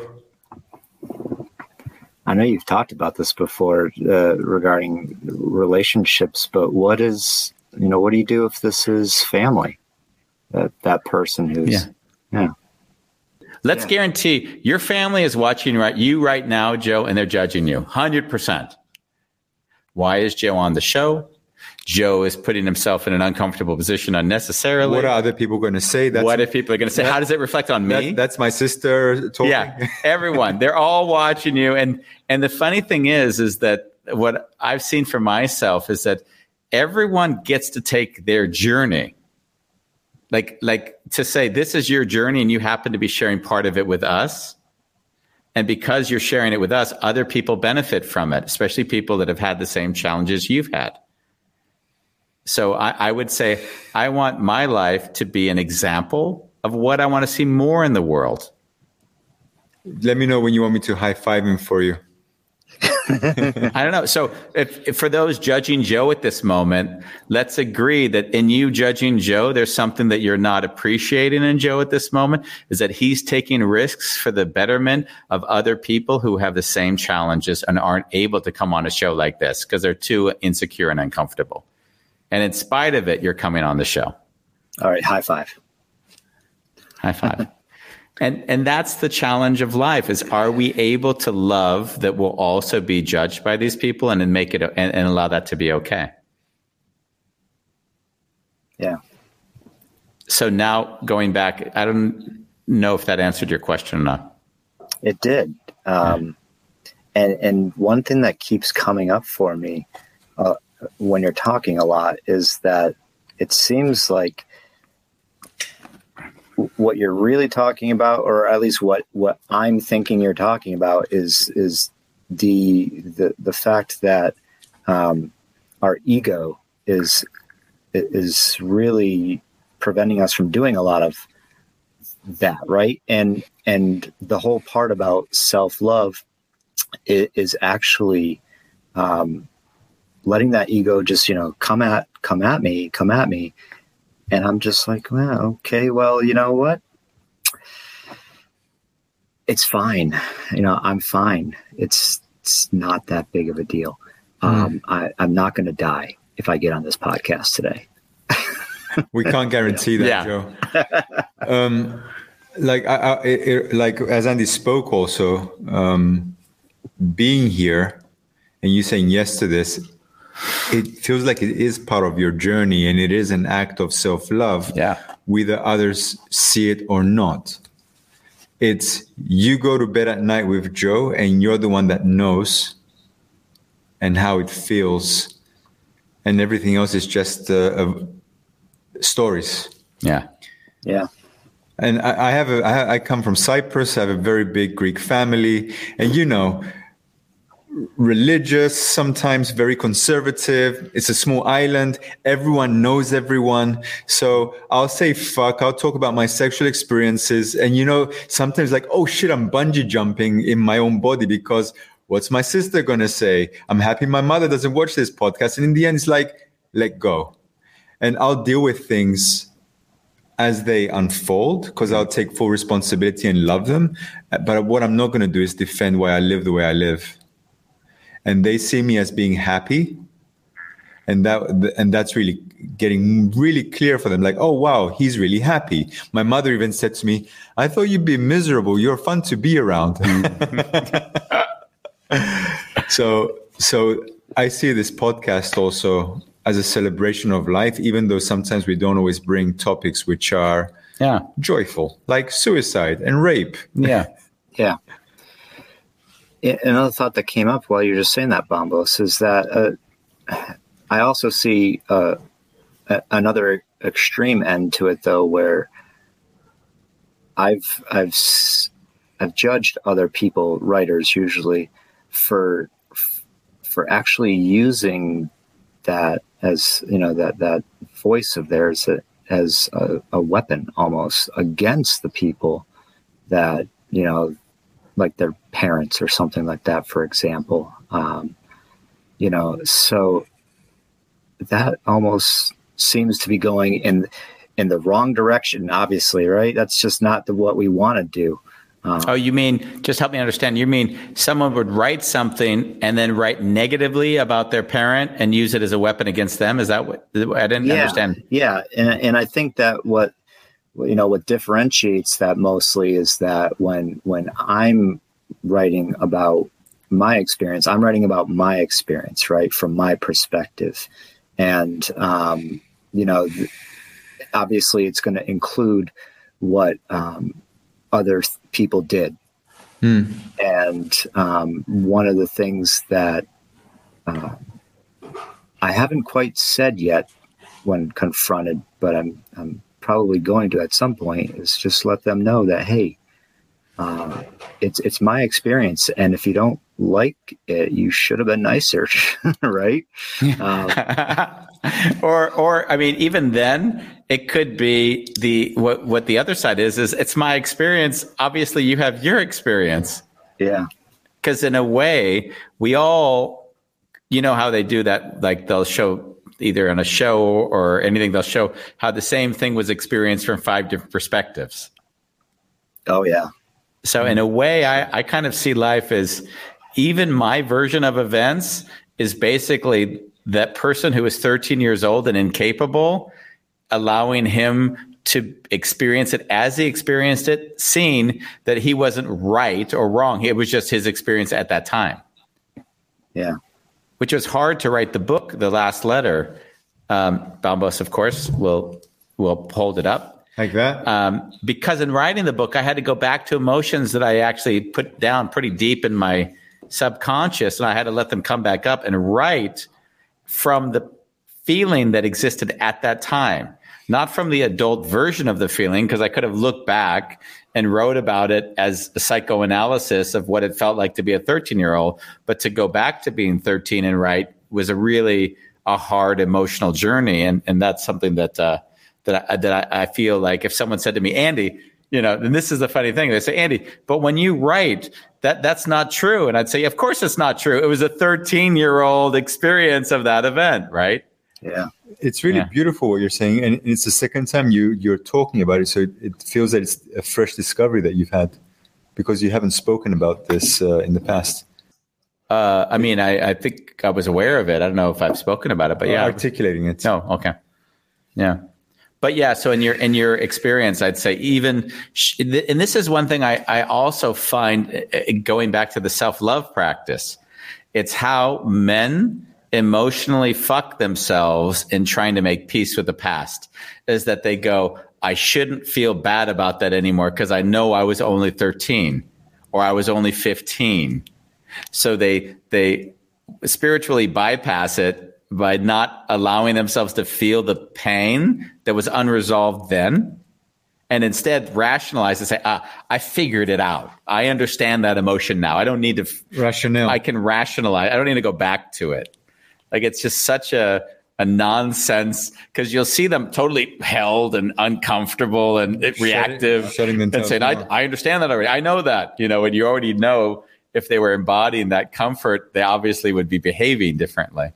S2: I know you've talked about this before uh, regarding relationships, but what is, you know, what do you do if this is family? That that person who's, yeah. yeah.
S5: Let's
S2: yeah.
S5: guarantee your family is watching right you right now, Joe, and they're judging you one hundred percent. Why is Joe on the show? Joe is putting himself in an uncomfortable position unnecessarily.
S7: What are other people going to say? That's,
S5: what if people are going to say? How does it reflect on me?
S7: That, that's my sister talking.
S5: Yeah, everyone. They're all watching you. And and the funny thing is, is that what I've seen for myself is that everyone gets to take their journey. Like, like to say, this is your journey and you happen to be sharing part of it with us. And because you're sharing it with us, other people benefit from it, especially people that have had the same challenges you've had. So I, I would say I want my life to be an example of what I want to see more in the world.
S7: Let me know when you want me to high five him for you.
S5: I don't know. So if, if for those judging Joe at this moment, let's agree that in you judging Joe, there's something that you're not appreciating in Joe at this moment, is that he's taking risks for the betterment of other people who have the same challenges and aren't able to come on a show like this because they're too insecure and uncomfortable. And in spite of it, you're coming on the show.
S2: All right. High five.
S5: High five. And and that's the challenge of life, is are we able to love that will also be judged by these people and then make it and, and allow that to be okay?
S2: Yeah.
S5: So now going back, I don't know if that answered your question or not.
S2: It did. Um, and, and one thing that keeps coming up for me uh, when you're talking a lot is that it seems like what you're really talking about, or at least what, what I'm thinking you're talking about, is is the the the fact that um, our ego is is really preventing us from doing a lot of that, right? And and the whole part about self-love is, is actually um, letting that ego just, you know, come at come at me, come at me. And I'm just like, well, okay, well, you know what? It's fine. You know, I'm fine. It's, it's not that big of a deal. Mm. Um, I, I'm not going to die if I get on this podcast today.
S7: We can't guarantee that,
S5: Yeah.
S7: Joe. um, like, I, I, it, like as Andy spoke also, um, being here and you saying yes to this, it feels like it is part of your journey, and it is an act of self-love,
S5: Yeah.
S7: whether others see it or not. It's you go to bed at night with Joe, and you're the one that knows and how it feels, and everything else is just uh, uh, stories.
S5: Yeah.
S2: Yeah.
S7: And I, I have a, I, I come from Cyprus. I have a very big Greek family, and you know, religious, sometimes very conservative. It's a small island. Everyone knows everyone. So I'll say fuck. I'll talk about my sexual experiences. And, you know, sometimes like, oh shit, I'm bungee jumping in my own body because what's my sister going to say? I'm happy my mother doesn't watch this podcast. And in the end, it's like, let go. And I'll deal with things as they unfold because I'll take full responsibility and love them. But what I'm not going to do is defend why I live the way I live. And they see me as being happy, and that and that's really getting really clear for them. Like, oh wow, he's really happy. My mother even said to me, "I thought you'd be miserable. You're fun to be around." so, so I see this podcast also as a celebration of life, even though sometimes we don't always bring topics which are
S5: Yeah.
S7: joyful, like suicide and rape.
S5: Yeah.
S2: Yeah. Another thought that came up while you were just saying that, Bombos, is that uh, I also see uh, a- another extreme end to it, though, where I've I've s- I've judged other people, writers usually, for for actually using that as, you know, that that voice of theirs as a, a weapon almost against the people that, you know, like their parents or something like that, for example. Um, you know, so that almost seems to be going in in the wrong direction, obviously, right? That's just not the, what we want to do. Um,
S5: Oh, you mean, just help me understand. You mean someone would write something and then write negatively about their parent and use it as a weapon against them? Is that what, I didn't
S2: yeah,
S5: understand.
S2: Yeah. And, and I think that what, you know, what differentiates that mostly is that when, when I'm writing about my experience, I'm writing about my experience, right? From my perspective. And, um, you know, obviously it's going to include what, um, other th- people did.
S7: Hmm.
S2: And, um, one of the things that, uh, I haven't quite said yet when confronted, but I'm, I'm, probably going to at some point, is just let them know that, hey, uh, it's it's my experience, and if you don't like it, you should have been nicer, right? Um,
S5: or, or I mean, even then, it could be the what what the other side is is it's my experience. Obviously, you have your experience.
S2: yeah,
S5: Because in a way, we all, you know how they do that, like they'll show either on a show or anything, they'll show how the same thing was experienced from five different perspectives.
S2: Oh, yeah.
S5: So in a way, I, I kind of see life as even my version of events is basically that person who is thirteen years old and incapable, allowing him to experience it as he experienced it, seeing that he wasn't right or wrong. It was just his experience at that time.
S2: Yeah.
S5: Which was hard to write the book, The Last Letter. Um, Bambos, of course, will will hold it up.
S7: Like that?
S5: Um, because in writing the book, I had to go back to emotions that I actually put down pretty deep in my subconscious, and I had to let them come back up and write from the feeling that existed at that time. Not from the adult version of the feeling, because I could have looked back and wrote about it as a psychoanalysis of what it felt like to be a thirteen-year-old. But to go back to being thirteen and write was a really a hard emotional journey. And, and that's something that uh, that, I, that I, I feel like if someone said to me, Andy, you know, and this is the funny thing. They say, Andy, but when you write, that that's not true. And I'd say, of course it's not true. It was a thirteen-year-old experience of that event, right?
S2: Yeah.
S7: It's really
S5: Yeah.
S7: beautiful what you're saying, and it's the second time you you're talking about it, so it, it feels that it's a fresh discovery that you've had because you haven't spoken about this uh, in the past.
S5: Uh, I mean, I, I think I was aware of it. I don't know if I've spoken about it, but yeah,
S7: Articulating it.
S5: No, okay, yeah, but yeah. So in your in your experience, I'd say even, sh- and this is one thing I I also find uh, going back to the self-love practice. It's how men emotionally fuck themselves in trying to make peace with the past, is that they go, I shouldn't feel bad about that anymore because I know I was only thirteen or I was only fifteen. So they they spiritually bypass it by not allowing themselves to feel the pain that was unresolved then, and instead rationalize and say, ah, I figured it out. I understand that emotion now. I don't need to f-
S7: Rationale.
S5: I can rationalize. I don't need to go back to it. Like, it's just such a, a nonsense, because you'll see them totally held and uncomfortable and
S7: Shut it-
S5: reactive
S7: shutting
S5: and
S7: themselves
S5: saying, I,
S7: down.
S5: I understand that already. I know that, you know, and you already know if they were embodying that comfort, they obviously would be behaving differently.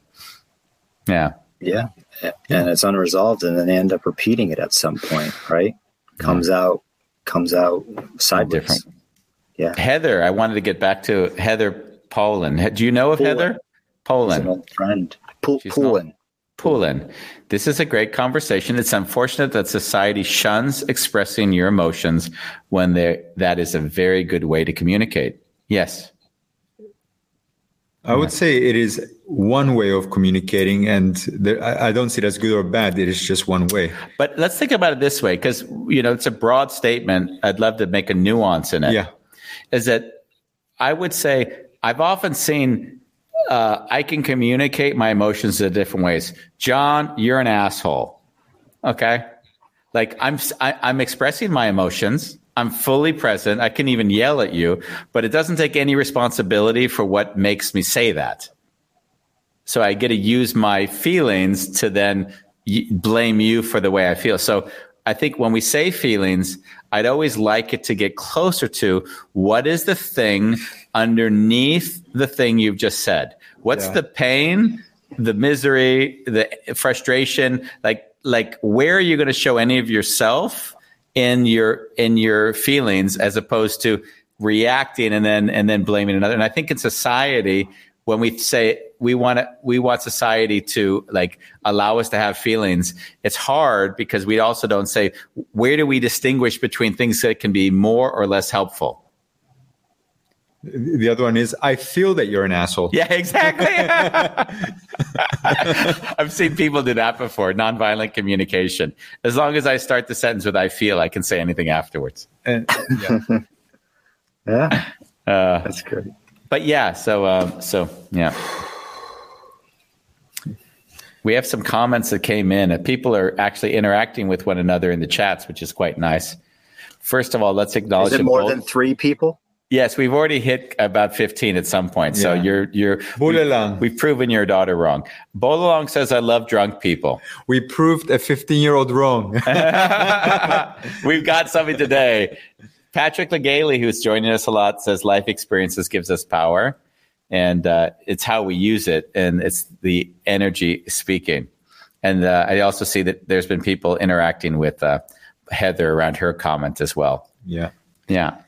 S5: Yeah.
S2: Yeah. And it's unresolved, and then they end up repeating it at some point, right? Comes out, comes out sideways.
S5: Different.
S2: Yeah.
S5: Heather, I wanted to get back to Heather Poland. Do you know of
S2: Poland.
S5: Heather?
S2: He's
S5: Poland.
S2: an old friend. Pool,
S5: She's
S2: Poolin.
S5: Poulin, this is a great conversation. It's unfortunate that society shuns expressing your emotions when there that is a very good way to communicate. Yes.
S7: I would say it is one way of communicating, and there, I, I don't see it as good or bad. It is just one way.
S5: But let's think about it this way, because, you know, it's a broad statement. I'd love to make a nuance in it.
S7: Yeah.
S5: Is that I would say I've often seen uh, I can communicate my emotions in different ways. John, you're an asshole. Okay. Like I'm, I, I'm expressing my emotions. I'm fully present. I can even yell at you, but it doesn't take any responsibility for what makes me say that. So I get to use my feelings to then y- blame you for the way I feel. So I think when we say feelings, I'd always like it to get closer to what is the thing underneath the thing you've just said? What's
S7: Yeah.
S5: the pain, the misery, the frustration? Like, like where are you going to show any of yourself in your in your feelings, as opposed to reacting and then and then blaming another? And I think in society, when we say we want to, we want society to like allow us to have feelings, it's hard because we also don't say, where do we distinguish between things that can be more or less helpful?
S7: The other one is, I feel that you're an asshole.
S5: Yeah, exactly. I've seen people do that before. Nonviolent communication. As long as I start the sentence with "I feel," I can say anything afterwards.
S7: And, yeah.
S2: Yeah.
S5: Uh,
S2: That's great.
S5: But yeah, so um, so yeah, we have some comments that came in, and people are actually interacting with one another in the chats, which is quite nice. First of all, let's acknowledge
S2: Is it
S5: that
S2: more
S5: both-
S2: than three people?
S5: Yes, we've already hit about fifteen at some point. So
S7: Yeah.
S5: you're you're
S7: Bolelang.
S5: we've, we've proven your daughter wrong. Bolelang says, "I love drunk people."
S7: We proved a fifteen-year-old wrong.
S5: We've got something today. Patrick Legaly, who's joining us a lot, says life experiences gives us power, and uh, it's how we use it, and it's the energy speaking. And uh, I also see that there's been people interacting with uh, Heather around her comment as well.
S7: Yeah.
S5: Yeah.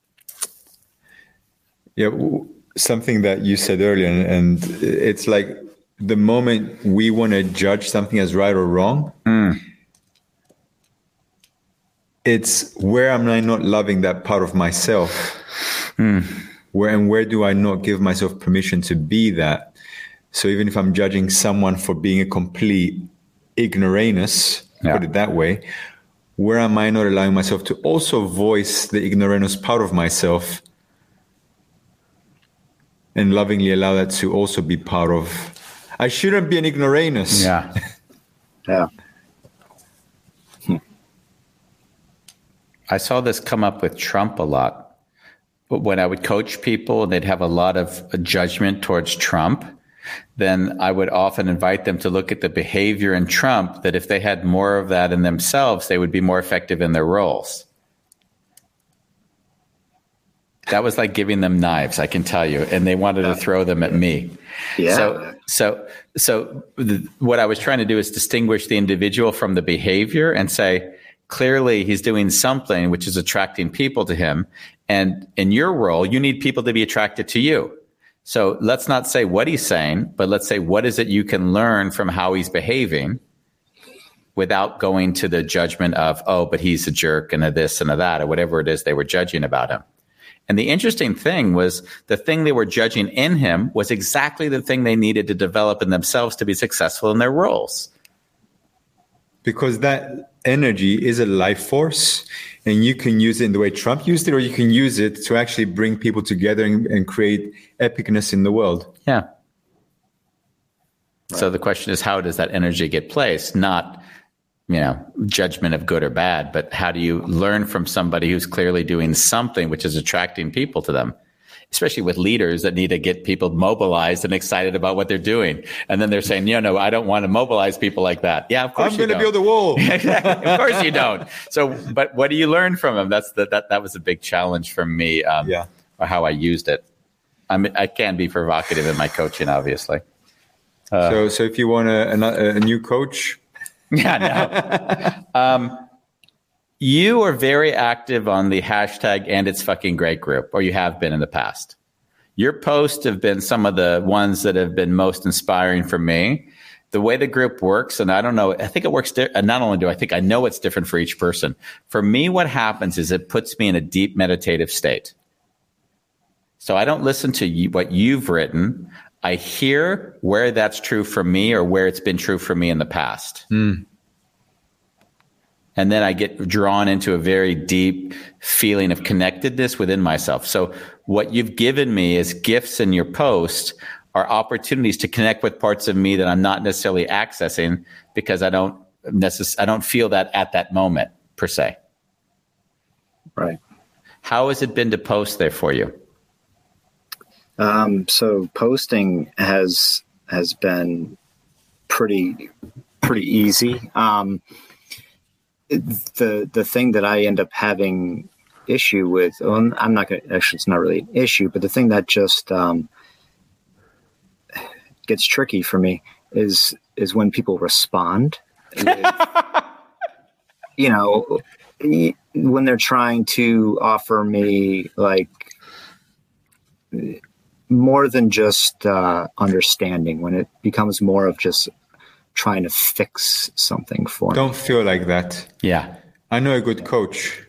S7: Yeah. Something that you said earlier, and it's like the moment we want to judge something as right or wrong, mm. it's where am I not loving that part of myself? Mm. Where and where do I not give myself permission to be that? So even if I'm judging someone for being a complete ignoramus, yeah. put it that way, where am I not allowing myself to also voice the ignoramus part of myself and lovingly allow that to also be part of, I shouldn't be an ignoramus.
S5: Yeah.
S2: Yeah.
S5: Hmm. I saw this come up with Trump a lot. When I would coach people and they'd have a lot of judgment towards Trump, then I would often invite them to look at the behavior in Trump, that if they had more of that in themselves, they would be more effective in their roles. That was like giving them knives, I can tell you, and they wanted to throw them at me.
S2: Yeah.
S5: So, so, so the, what I was trying to do is distinguish the individual from the behavior and say, clearly he's doing something which is attracting people to him. And in your role, you need people to be attracted to you. So let's not say what he's saying, but let's say, what is it you can learn from how he's behaving without going to the judgment of, oh, but he's a jerk and a this and a that, or whatever it is they were judging about him. And the interesting thing was the thing they were judging in him was exactly the thing they needed to develop in themselves to be successful in their roles.
S7: Because that energy is a life force, and you can use it in the way Trump used it, or you can use it to actually bring people together and, and create epicness in the world.
S5: Yeah. Right. So the question is, how does that energy get placed? Not, you know, judgment of good or bad, but how do you learn from somebody who's clearly doing something which is attracting people to them, especially with leaders that need to get people mobilized and excited about what they're doing. And then they're saying, no, no, I don't want to mobilize people like that. Yeah, of course
S7: I'm
S5: you
S7: going to build a wall.
S5: Exactly. Of course you don't. So, but what do you learn from them? That's the, that, that was a big challenge for me, um,
S7: yeah.
S5: or how I used it. I mean, I can be provocative in my coaching, obviously. Uh,
S7: so, so if you want a, a, a new coach,
S5: yeah, no. um, you are very active on the hashtag and it's fucking great group, or you have been in the past. Your posts have been some of the ones that have been most inspiring for me. The way the group works, and I don't know, I think it works. Di- not only do I think I know it's different for each person. For me, what happens is it puts me in a deep meditative state. So I don't listen to you, what you've written. I hear where that's true for me or where it's been true for me in the past. Mm. And then I get drawn into a very deep feeling of connectedness within myself. So what you've given me as gifts in your post are opportunities to connect with parts of me that I'm not necessarily accessing because I don't necess- I don't feel that at that moment per se.
S2: Right.
S5: How has it been to post there for you?
S2: Um, so posting has has been pretty pretty easy. Um, the the thing that I end up having issue with, well, I'm not going to, actually, it's not really an issue, but the thing that just um, gets tricky for me is is when people respond. With, you know, when they're trying to offer me like more than just uh, understanding, when it becomes more of just trying to fix something for
S7: Don't
S2: me.
S7: feel like that.
S5: Yeah.
S7: I know a good coach.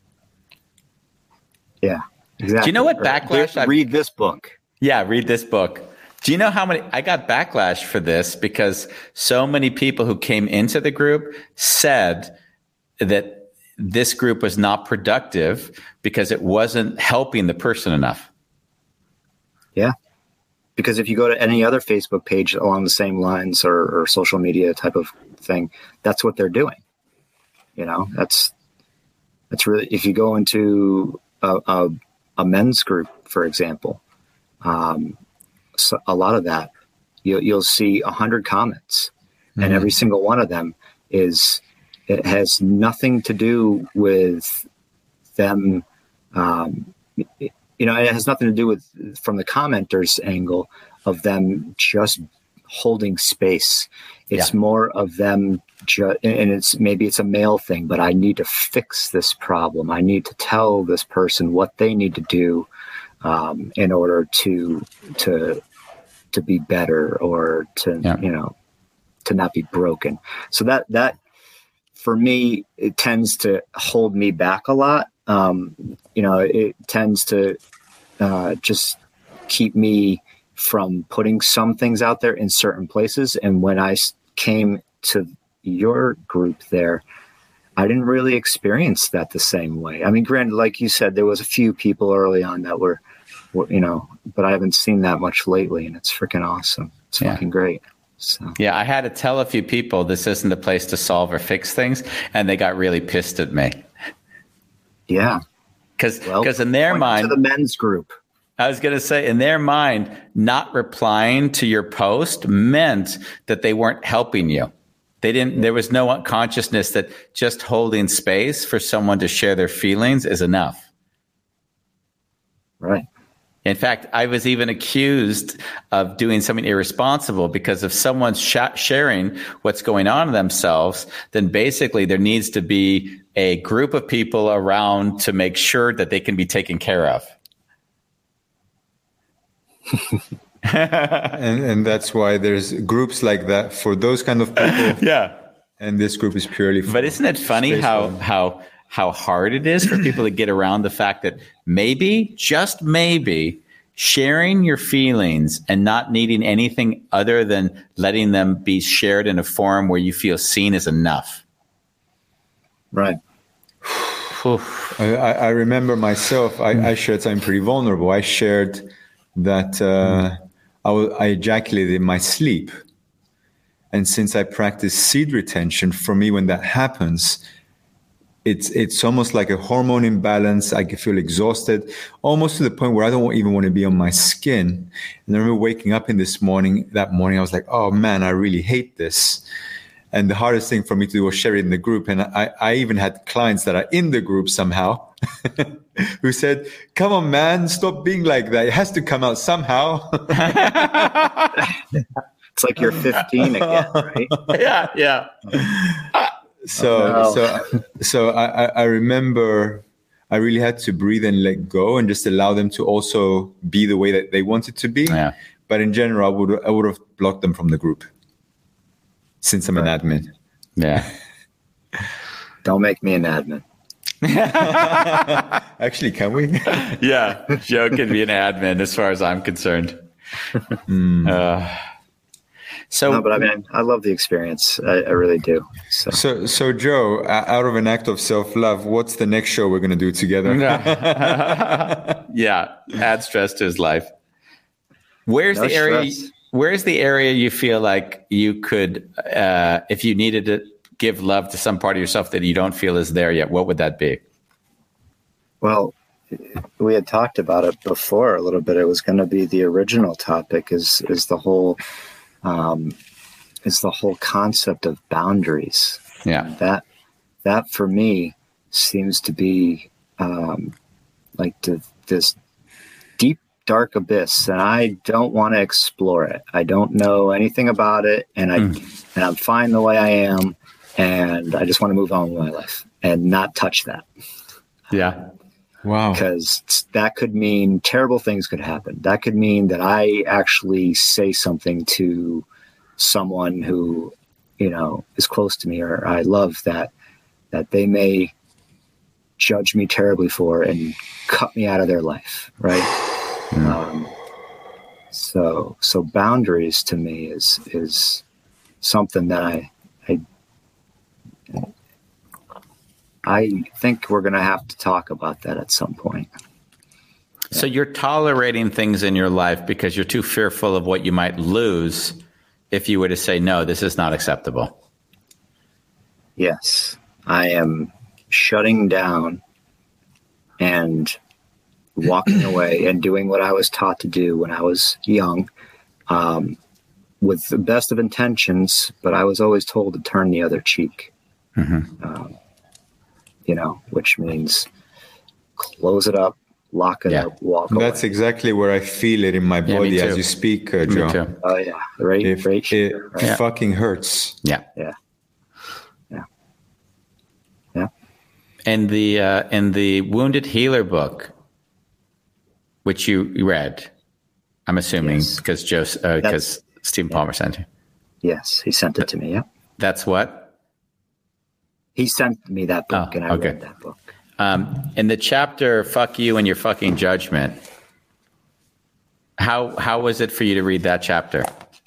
S2: Yeah, exactly.
S5: Do you know what
S2: Or
S5: backlash?
S2: read, read this book.
S5: Yeah, read this book. Do you know how many, I got backlash for this because so many people who came into the group said that this group was not productive because it wasn't helping the person enough.
S2: Yeah. Because if you go to any other Facebook page along the same lines or, or social media type of thing, that's what they're doing. You know, that's, that's really, if you go into a, a, a men's group, for example, um, so a lot of that, you, you'll see a hundred comments, mm-hmm. and every single one of them is, it has nothing to do with them um, it, you know, it has nothing to do with from the commenters' angle of them just holding space. It's yeah. more of them, ju- and it's maybe it's a male thing, but I need to fix this problem. I need to tell this person what they need to do um, in order to to to be better or to yeah. you know to not be broken. So that that for me, it tends to hold me back a lot. Um, you know, it tends to uh, just keep me from putting some things out there in certain places. And when I came to your group there, I didn't really experience that the same way. I mean, granted, like you said, there was a few people early on that were, were you know, but I haven't seen that much lately, and it's freaking awesome. It's yeah. fucking great. So. Yeah,
S5: I had to tell a few people this isn't the place to solve or fix things, and they got really pissed at me.
S2: Yeah.
S5: Because well, in their mind,
S2: to the men's group.
S5: I was going to say, in their mind, not replying to your post meant that they weren't helping you. They didn't, there was no consciousness that just holding space for someone to share their feelings is enough.
S2: Right.
S5: In fact, I was even accused of doing something irresponsible because if someone's sh- sharing what's going on in themselves, then basically there needs to be a group of people around to make sure that they can be taken care of.
S7: and and that's why there's groups like that for those kind of people.
S5: Yeah.
S7: And this group is purely for
S5: But isn't it funny how how how hard it is for people to get around the fact that maybe, just maybe, sharing your feelings and not needing anything other than letting them be shared in a forum where you feel seen is enough.
S2: Right.
S7: I, I remember myself, I, I shared something pretty vulnerable. I shared that uh, I, w- I ejaculated in my sleep. And since I practice seed retention, for me, when that happens, it's it's almost like a hormone imbalance. I can feel exhausted, almost to the point where I don't even want to be on my skin. And I remember waking up in this morning, that morning, I was like, oh man, I really hate this. And the hardest thing for me to do was share it in the group. And I, I even had clients that are in the group somehow who said, come on, man, stop being like that. It has to come out somehow.
S2: It's like you're fifteen again, right?
S5: Yeah, yeah.
S7: So, oh, no. so, so I, I remember I really had to breathe and let go and just allow them to also be the way that they wanted to be.
S5: Yeah.
S7: But in general, I would, I would have blocked them from the group since I'm an admin.
S5: Yeah.
S2: Don't make me an admin.
S7: Actually, can we?
S5: Yeah. Joe can be an admin as far as I'm concerned.
S7: Mm.
S5: Uh, So,
S2: no, but I mean, I love the experience. I, I really do. So.
S7: so, so Joe, out of an act of self-love, what's the next show we're going to do together?
S5: Yeah, add stress to his life. Where's
S2: No
S5: the area?
S2: stress.
S5: Where's the area you feel like you could, uh, if you needed to give love to some part of yourself that you don't feel is there yet? What would that be?
S2: Well, we had talked about it before a little bit. It was going to be the original topic. Is is the whole. Um, is the whole concept of boundaries.
S5: Yeah.
S2: That, that for me seems to be um, like the, this deep, dark abyss, and I don't want to explore it. I don't know anything about it, and I mm. and I'm fine the way I am, and I just want to move on with my life and not touch that.
S5: Yeah.
S7: Wow.
S2: Because that could mean terrible things could happen. That could mean that I actually say something to someone who, you know, is close to me or I love that, that they may judge me terribly for and cut me out of their life. Right. Mm. Um, so, so boundaries to me is, is something that I, I, I think we're going to have to talk about that at some point.
S5: So you're tolerating things in your life because you're too fearful of what you might lose if you were to say, no, this is not acceptable.
S2: Yes, I am shutting down and walking away and doing what I was taught to do when I was young, um, with the best of intentions, but I was always told to turn the other cheek.
S5: Mm-hmm.
S2: Um, you know, which means close it up, lock it
S5: Yeah.
S2: up, walk
S7: That's
S2: away.
S7: exactly where I feel it in my
S5: Yeah,
S7: body
S5: me
S7: as
S5: too.
S7: you speak, uh,
S5: Me
S7: Joe.
S5: too.
S2: Oh yeah, right,
S7: If
S2: right.
S7: it
S2: right.
S5: Yeah.
S7: fucking hurts.
S5: Yeah.
S2: Yeah, yeah, yeah.
S5: And the uh, in the Wounded Healer book, which you read, I'm assuming
S2: Yes.
S5: because Joe because
S2: That's-
S5: Stephen Palmer sent you.
S2: Yes, he sent it to me. Yeah,
S5: That's what.
S2: he sent me that book,
S5: Oh,
S2: and I
S5: okay.
S2: read that book.
S5: Um, in the chapter "Fuck You and Your Fucking Judgment," how how was it for you to read that chapter?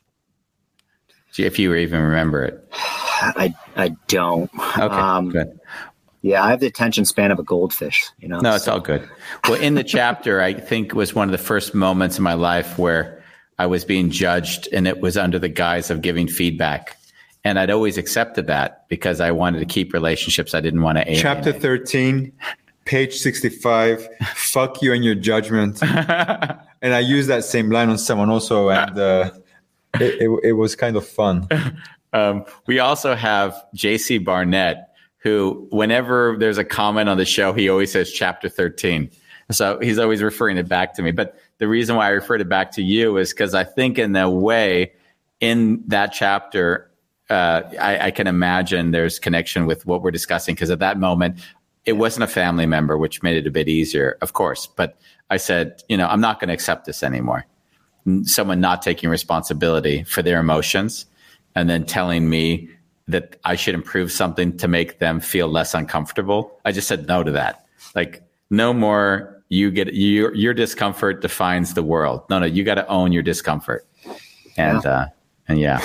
S5: If you even remember it.
S2: I I don't.
S5: Okay,
S2: Um,
S5: good.
S2: Yeah, I have the attention span of a goldfish. You know.
S5: No, it's
S2: so-
S5: all good. Well, in the chapter, I think was one of the first moments in my life where I was being judged, and it was under the guise of giving feedback. And I'd always accepted that because I wanted to keep relationships. I didn't want to alienate.
S7: Chapter thirteen, page sixty-five. Fuck you and your judgment. And I used that same line on someone also, and uh, it, it, it was kind of fun.
S5: Um, we also have J C Barnett, who, whenever there's a comment on the show, he always says chapter thirteen. So he's always referring it back to me. But the reason why I referred it back to you is because I think in a way, in that chapter, uh, I, I can imagine there's connection with what we're discussing. Because at that moment, it wasn't a family member, which made it a bit easier, of course. But I said, you know, I'm not going to accept this anymore. Someone not taking responsibility for their emotions and then telling me that I should improve something to make them feel less uncomfortable. I just said no to that. Like, no more. You get your your discomfort defines the world. No, no, you got to own your discomfort. And
S2: Yeah.
S5: uh, and yeah,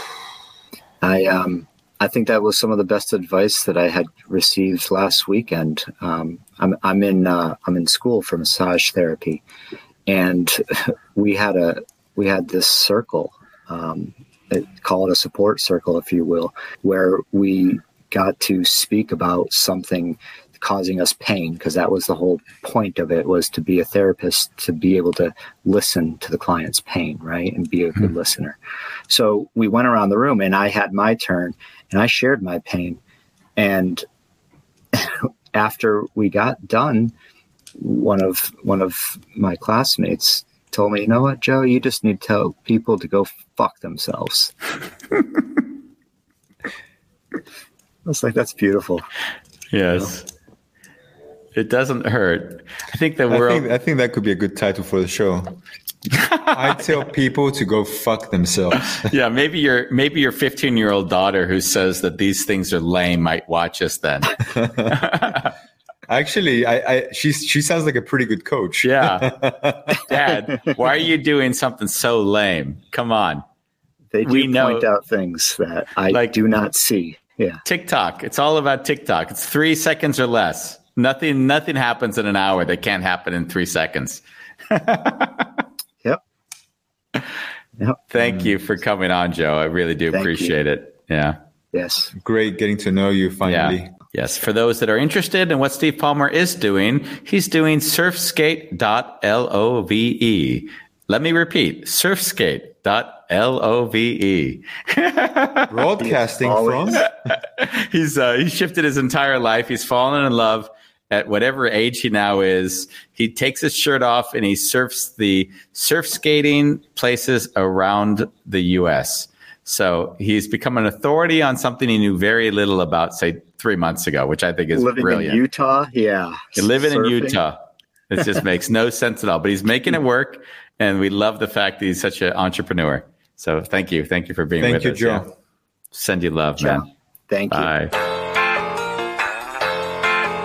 S2: I um I think that was some of the best advice that I had received last weekend. Um, I'm I'm in uh, I'm in school for massage therapy, and we had a we had this circle. Um, call it a support circle, if you will, where we got to speak about something causing us pain, because that was the whole point of it, was to be a therapist, to be able to listen to the client's pain, right, and be a good mm-hmm. listener. So we went around the room, and I had my turn, and I shared my pain. And after we got done, one of one of my classmates told me, you know what, Joe, you just need to tell people to go fuck themselves. I was like, that's beautiful.
S5: Yes. You know? It doesn't hurt. I think the world.
S7: I think, I think that could be a good title for the show. I tell people to go fuck themselves.
S5: Yeah, maybe your maybe your fifteen-year-old daughter who says that these things are lame might watch us then.
S7: Actually, I, I she she sounds like a pretty good coach.
S5: Yeah, Dad, why are you doing something so lame? Come on.
S2: They do
S5: we
S2: point
S5: know,
S2: out things that I
S5: like,
S2: do not see. Yeah,
S5: TikTok. It's all about TikTok. It's three seconds or less. Nothing nothing happens in an hour that can't happen in three seconds.
S2: Yep. Yep.
S5: Thank mm. you for coming on, Joe. I really do
S2: Thank
S5: appreciate
S2: you.
S5: it. Yeah.
S2: Yes.
S7: Great getting to know you finally.
S5: Yeah. Yes. For those that are interested in what Steve Palmer is doing, he's doing surfskate dot love. Let me repeat, surfskate dot love.
S7: Broadcasting from?
S5: He's uh, he shifted his entire life. He's fallen in love at whatever age he now is. He takes his shirt off and he surfs the surf skating places around the U S. So he's become an authority on something he knew very little about, say, three months ago, which I think is
S2: living
S5: brilliant.
S2: in Utah, yeah.
S5: Living
S2: Surfing.
S5: in Utah. It just makes no sense at all. But he's making it work, and we love the fact that he's such an entrepreneur. So thank you. Thank you for being
S7: thank
S5: with
S7: you,
S5: us.
S7: Joe.
S5: Yeah. Send you love,
S2: Joe.
S5: man.
S2: Thank you.
S5: Bye.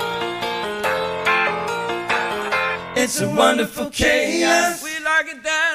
S3: It's a wonderful chaos. We like it that